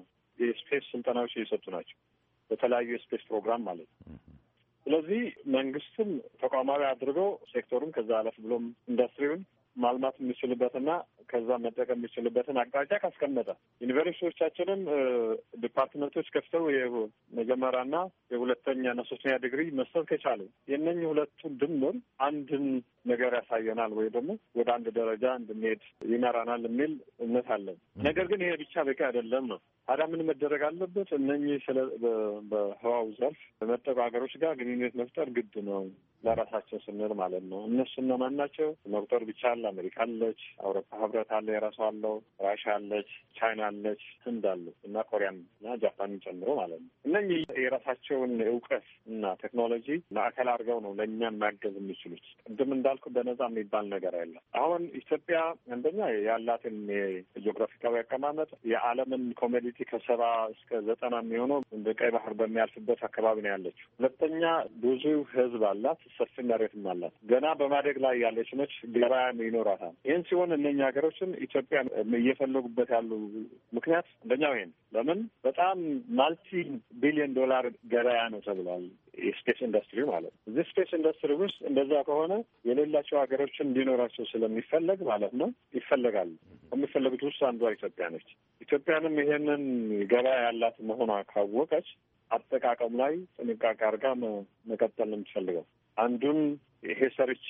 የስፔስ ስልጠናዎች እየሰጡ ናቸው፣ በተለያዩ የስፔስ ፕሮግራም ማለት ነው። ስለዚህ መንግስትም ተቋማዊ አድርገው ሴክተሩን ከዛ አለፍ ብሎም ኢንዱስትሪውን ማልማት የሚችልበትና ከዛ መጠቀም የሚችልበትን አቅጣጫ ካስቀመጠ ዩኒቨርሲቲዎቻችንም ዲፓርትመንቶች ከፍተው የመጀመሪያና የሁለተኛና ሶስተኛ ዲግሪ መስጠት ከቻሉ የእነኝህ ሁለቱን ድምር አንድን ነገር ያሳየናል ወይ ደግሞ ወደ አንድ ደረጃ እንድንሄድ ይመራናል የሚል እምነት አለን። ነገር ግን ይሄ ብቻ በቂ አይደለም ነው። ታዲያ ምን መደረግ አለበት? እነኚህ ስለ በህዋው ዘርፍ በመጠቁ ሀገሮች ጋር ግንኙነት መፍጠር ግድ ነው፣ ለራሳቸው ስንል ማለት ነው። እነሱ እነማን ናቸው? መቁጠር ብቻ አለ። አሜሪካ አለች፣ አውሮፓ ህብረት አለ፣ የራሷ አለው፣ ራሽያ አለች፣ ቻይና አለች፣ ህንድ አሉ እና ኮሪያን እና ጃፓንን ጨምሮ ማለት ነው። እነኚህ የራሳቸውን እውቀት እና ቴክኖሎጂ ማዕከል አድርገው ነው ለእኛን ማገዝ የሚችሉት። ቅድም እንዳልኩ በነጻ የሚባል ነገር የለም። አሁን ኢትዮጵያ አንደኛ ያላትን የጂኦግራፊካዊ አቀማመጥ የዓለምን ኮሞዲቲ ከሰባ እስከ ዘጠና የሚሆነው እንደ ቀይ ባህር በሚያልፍበት አካባቢ ነው ያለችው። ሁለተኛ ብዙ ህዝብ አላት፣ ሰፊ መሬትም አላት። ገና በማደግ ላይ ያለች ነች፣ ገበያ ይኖራታል። ይህን ሲሆን እነኛ ሀገሮችን ኢትዮጵያ እየፈለጉበት ያሉ ምክንያት አንደኛው ይሄን ለምን በጣም ማልቲ ቢሊዮን ዶላር ገበያ ነው ተብሏል። የስፔስ ኢንዱስትሪ ማለት ነው። እዚህ ስፔስ ኢንዱስትሪ ውስጥ እንደዛ ከሆነ የሌላቸው ሀገሮችን እንዲኖራቸው ስለሚፈለግ ማለት ነው ይፈለጋሉ። ከሚፈለጉት ውስጥ አንዷ ኢትዮጵያ ነች። ኢትዮጵያንም ይሄንን ገበያ ያላት መሆኗ ካወቀች አጠቃቀሙ ላይ ጥንቃቄ አድርጋ መቀጠል ነው የምትፈልገው። አንዱን ይሄ ሰርቼ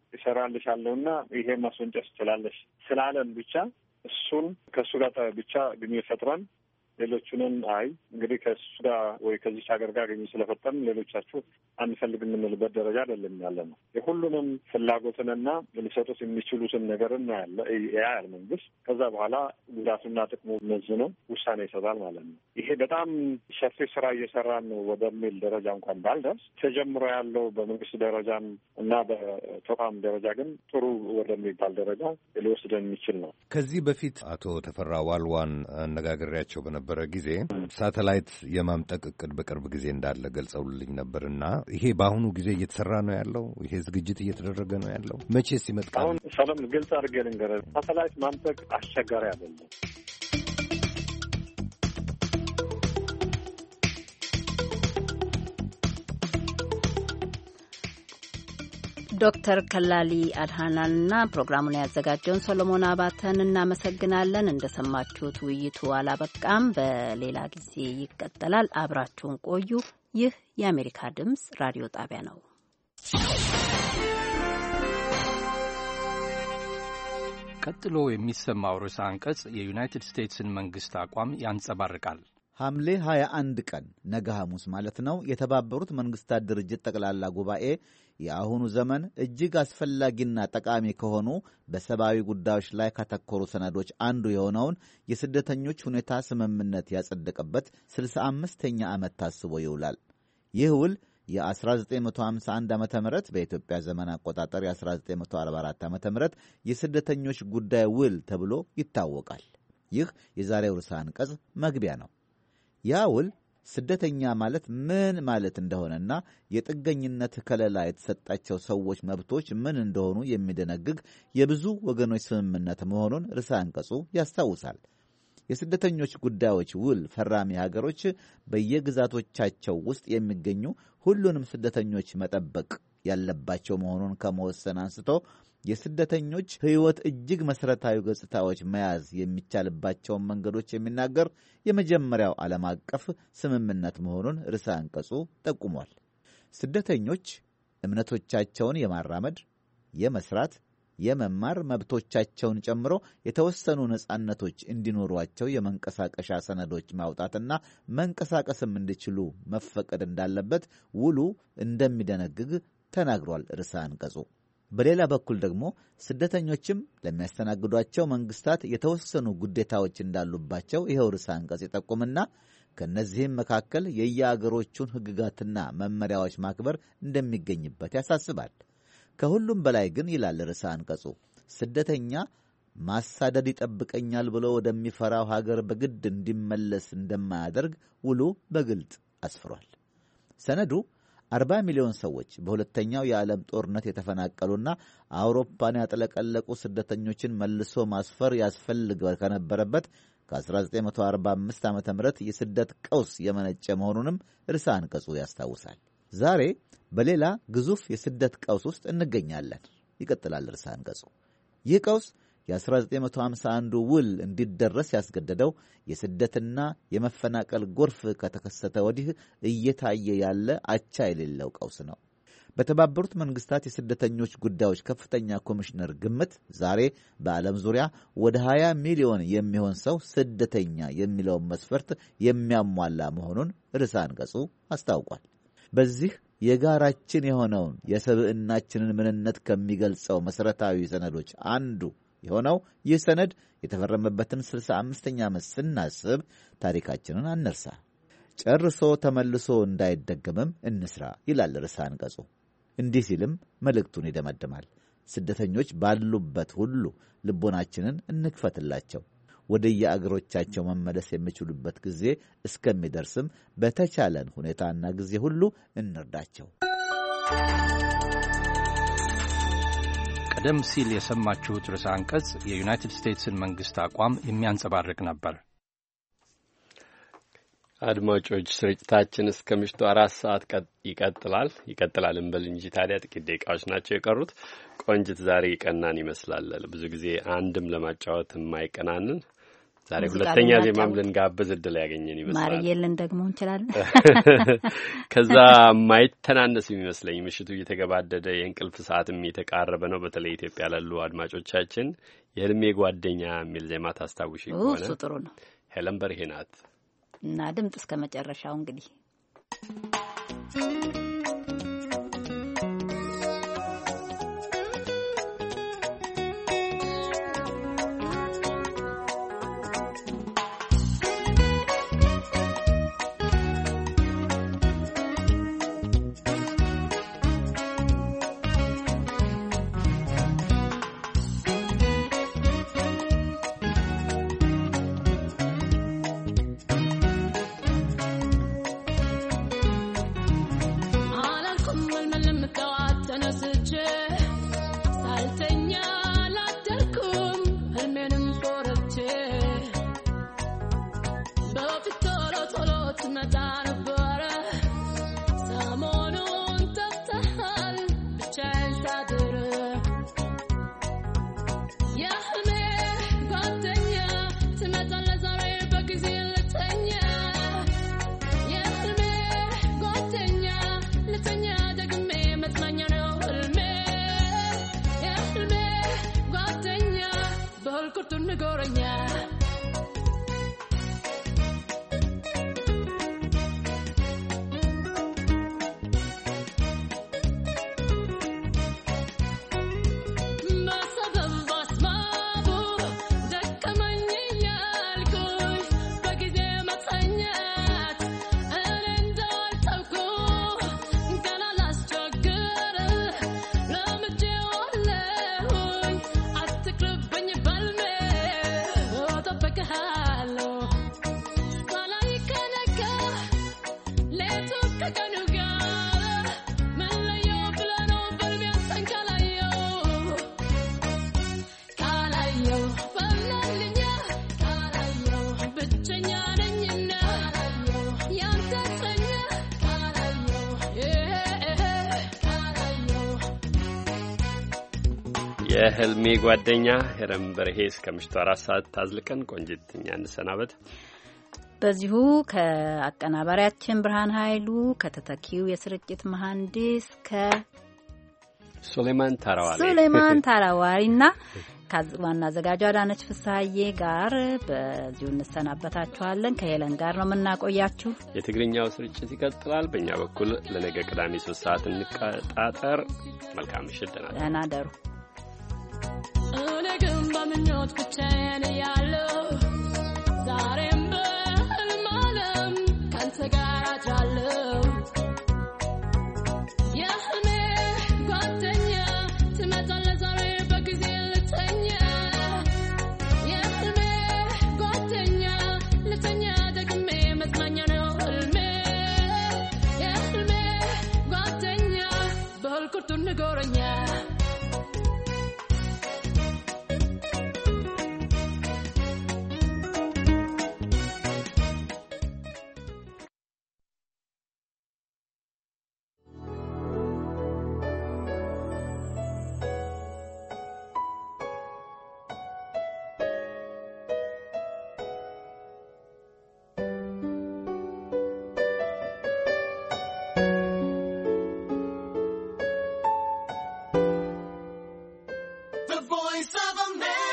ይሰራልሻለሁና ይሄ ማስወንጨት ትችላለሽ ስላለን ብቻ እሱን ከእሱ ጋር ብቻ ግንኙነት ፈጥረን ሌሎቹንን አይ እንግዲህ ከእሱ ጋር ወይ ከዚች ሀገር ጋር ግንኙነት ስለፈጠርን ሌሎቻችሁ አንፈልግ የምንልበት ደረጃ አይደለም ያለ ነው። የሁሉንም ፍላጎትንና ሊሰጡት የሚችሉትን ነገር ያለ ያያል መንግስት። ከዛ በኋላ ጉዳቱና ጥቅሙ መዝኖ ውሳኔ ይሰጣል ማለት ነው። ይሄ በጣም ሰፊ ስራ እየሰራን ነው ወደሚል ደረጃ እንኳን ባልደርስ ተጀምሮ ያለው በመንግስት ደረጃም እና በተቋም ደረጃ ግን ጥሩ ወደሚባል ደረጃ ሊወስደን የሚችል ነው። ከዚህ በፊት አቶ ተፈራ ዋልዋን አነጋግሬያቸው በነበረ ጊዜ ሳተላይት የማምጠቅ እቅድ በቅርብ ጊዜ እንዳለ ገልጸውልኝ ነበርና ይሄ በአሁኑ ጊዜ እየተሰራ ነው ያለው? ይሄ ዝግጅት እየተደረገ ነው ያለው? መቼስ ይመጥቃል? አሁን ሰለም ግልጽ አድርጌ ልንገርህ፣ ሳተላይት ማምጠቅ አስቸጋሪ አይደለም። ዶክተር ከላሊ አድሃናንና ፕሮግራሙን ያዘጋጀውን ሶሎሞን አባተን እናመሰግናለን። እንደሰማችሁት ውይይቱ አላበቃም፣ በሌላ ጊዜ ይቀጥላል። አብራችሁን ቆዩ። ይህ የአሜሪካ ድምፅ ራዲዮ ጣቢያ ነው። ቀጥሎ የሚሰማው ርዕሰ አንቀጽ የዩናይትድ ስቴትስን መንግሥት አቋም ያንጸባርቃል። ሐምሌ ሀያ አንድ ቀን ነገ ሐሙስ ማለት ነው የተባበሩት መንግሥታት ድርጅት ጠቅላላ ጉባኤ የአሁኑ ዘመን እጅግ አስፈላጊና ጠቃሚ ከሆኑ በሰብአዊ ጉዳዮች ላይ ካተኮሩ ሰነዶች አንዱ የሆነውን የስደተኞች ሁኔታ ስምምነት ያጸደቀበት ስልሳ አምስተኛ ዓመት ታስቦ ይውላል። ይህ ውል የ1951 ዓመተ ምህረት በኢትዮጵያ ዘመን አቆጣጠር የ1944 ዓመተ ምህረት የስደተኞች ጉዳይ ውል ተብሎ ይታወቃል። ይህ የዛሬው ርዕሰ አንቀጽ መግቢያ ነው። ያ ውል ስደተኛ ማለት ምን ማለት እንደሆነና የጥገኝነት ከለላ የተሰጣቸው ሰዎች መብቶች ምን እንደሆኑ የሚደነግግ የብዙ ወገኖች ስምምነት መሆኑን ርዕሰ አንቀጹ ያስታውሳል። የስደተኞች ጉዳዮች ውል ፈራሚ ሀገሮች በየግዛቶቻቸው ውስጥ የሚገኙ ሁሉንም ስደተኞች መጠበቅ ያለባቸው መሆኑን ከመወሰን አንስቶ የስደተኞች ሕይወት እጅግ መሠረታዊ ገጽታዎች መያዝ የሚቻልባቸውን መንገዶች የሚናገር የመጀመሪያው ዓለም አቀፍ ስምምነት መሆኑን ርዕሰ አንቀጹ ጠቁሟል። ስደተኞች እምነቶቻቸውን የማራመድ፣ የመስራት፣ የመማር መብቶቻቸውን ጨምሮ የተወሰኑ ነጻነቶች እንዲኖሯቸው የመንቀሳቀሻ ሰነዶች ማውጣትና መንቀሳቀስም እንዲችሉ መፈቀድ እንዳለበት ውሉ እንደሚደነግግ ተናግሯል ርዕሰ አንቀጹ። በሌላ በኩል ደግሞ ስደተኞችም ለሚያስተናግዷቸው መንግስታት የተወሰኑ ግዴታዎች እንዳሉባቸው ይኸው ርዕሰ አንቀጽ ይጠቁምና ከእነዚህም መካከል የየአገሮቹን ሕግጋትና መመሪያዎች ማክበር እንደሚገኝበት ያሳስባል። ከሁሉም በላይ ግን ይላል ርዕሰ አንቀጹ ስደተኛ ማሳደድ ይጠብቀኛል ብሎ ወደሚፈራው ሀገር በግድ እንዲመለስ እንደማያደርግ ውሉ በግልጽ አስፍሯል። ሰነዱ አርባ ሚሊዮን ሰዎች በሁለተኛው የዓለም ጦርነት የተፈናቀሉና አውሮፓን ያጥለቀለቁ ስደተኞችን መልሶ ማስፈር ያስፈልግ ከነበረበት ከ1945 ዓመተ ምህረት የስደት ቀውስ የመነጨ መሆኑንም ርዕሰ አንቀጹ ያስታውሳል። ዛሬ በሌላ ግዙፍ የስደት ቀውስ ውስጥ እንገኛለን ይቀጥላል ርዕሰ አንቀጹ። ይህ ቀውስ የ1951 ውል እንዲደረስ ያስገደደው የስደትና የመፈናቀል ጎርፍ ከተከሰተ ወዲህ እየታየ ያለ አቻ የሌለው ቀውስ ነው። በተባበሩት መንግስታት የስደተኞች ጉዳዮች ከፍተኛ ኮሚሽነር ግምት ዛሬ በዓለም ዙሪያ ወደ ሃያ ሚሊዮን የሚሆን ሰው ስደተኛ የሚለውን መስፈርት የሚያሟላ መሆኑን ርዕሰ አንቀጹ አስታውቋል። በዚህ የጋራችን የሆነውን የሰብዕናችንን ምንነት ከሚገልጸው መሠረታዊ ሰነዶች አንዱ የሆነው ይህ ሰነድ የተፈረመበትን ስልሳ አምስተኛ ዓመት ስናስብ ታሪካችንን አንርሳ፣ ጨርሶ ተመልሶ እንዳይደገምም እንስራ ይላል ርዕሰ አንቀጹ። እንዲህ ሲልም መልእክቱን ይደመድማል። ስደተኞች ባሉበት ሁሉ ልቦናችንን እንክፈትላቸው፣ ወደ የአገሮቻቸው መመለስ የሚችሉበት ጊዜ እስከሚደርስም በተቻለን ሁኔታና ጊዜ ሁሉ እንርዳቸው። ቀደም ሲል የሰማችሁት ርዕሰ አንቀጽ የዩናይትድ ስቴትስን መንግስት አቋም የሚያንጸባርቅ ነበር። አድማጮች ስርጭታችን እስከ ምሽቱ አራት ሰዓት ይቀጥላል ይቀጥላል እንበል እንጂ ታዲያ ጥቂት ደቂቃዎች ናቸው የቀሩት። ቆንጅት ዛሬ ቀናን ይመስላል። ብዙ ጊዜ አንድም ለማጫወት የማይቀናንን ዛሬ ሁለተኛ ዜማም ልንጋብዝ እድል ያገኘን ይመስላል። ማርየልን ደግሞ እንችላለን። ከዛ ማይተናነስ የሚመስለኝ ምሽቱ እየተገባደደ የእንቅልፍ ሰዓትም እየተቃረበ ነው። በተለይ ኢትዮጵያ ላሉ አድማጮቻችን የህልሜ ጓደኛ የሚል ዜማ ታስታውሽ ይሆናል። እሱ ጥሩ ነው። ሄለን በርሄ ናት እና ድምጽ እስከ መጨረሻው እንግዲህ የህልሜ ጓደኛ ሄለን በርሄ እስከ ምሽቱ አራት ሰዓት ታዝልቀን ቆንጅትኛ እንሰናበት። በዚሁ ከአቀናባሪያችን ብርሃን ኃይሉ ከተተኪው የስርጭት መሐንዲስ ከሱሌማን ታራዋሪ ሱሌማን ታራዋሪና ከዋና አዘጋጇ ዳነች ፍስሐዬ ጋር በዚሁ እንሰናበታችኋለን። ከሄለን ጋር ነው የምናቆያችሁ። የትግርኛው ስርጭት ይቀጥላል። በእኛ በኩል ለነገ ቅዳሜ ሶስት ሰዓት እንቀጣጠር። መልካም ምሽት። ደህና ደሩ። እኔ ግን በምኞት ብቻዬን ያለው ዛሬም በህልም ዓለም ካንተ ጋር አድራለሁ። የህልሜ ጓደኛ ትመጣለህ ዛሬ በጊዜ ልተኛ። የህልሜ ጓደኛ ልተኛ ደግሜ መጽናኛ ነው ህልሜ። የህልሜ ጓደኛ Voice of America.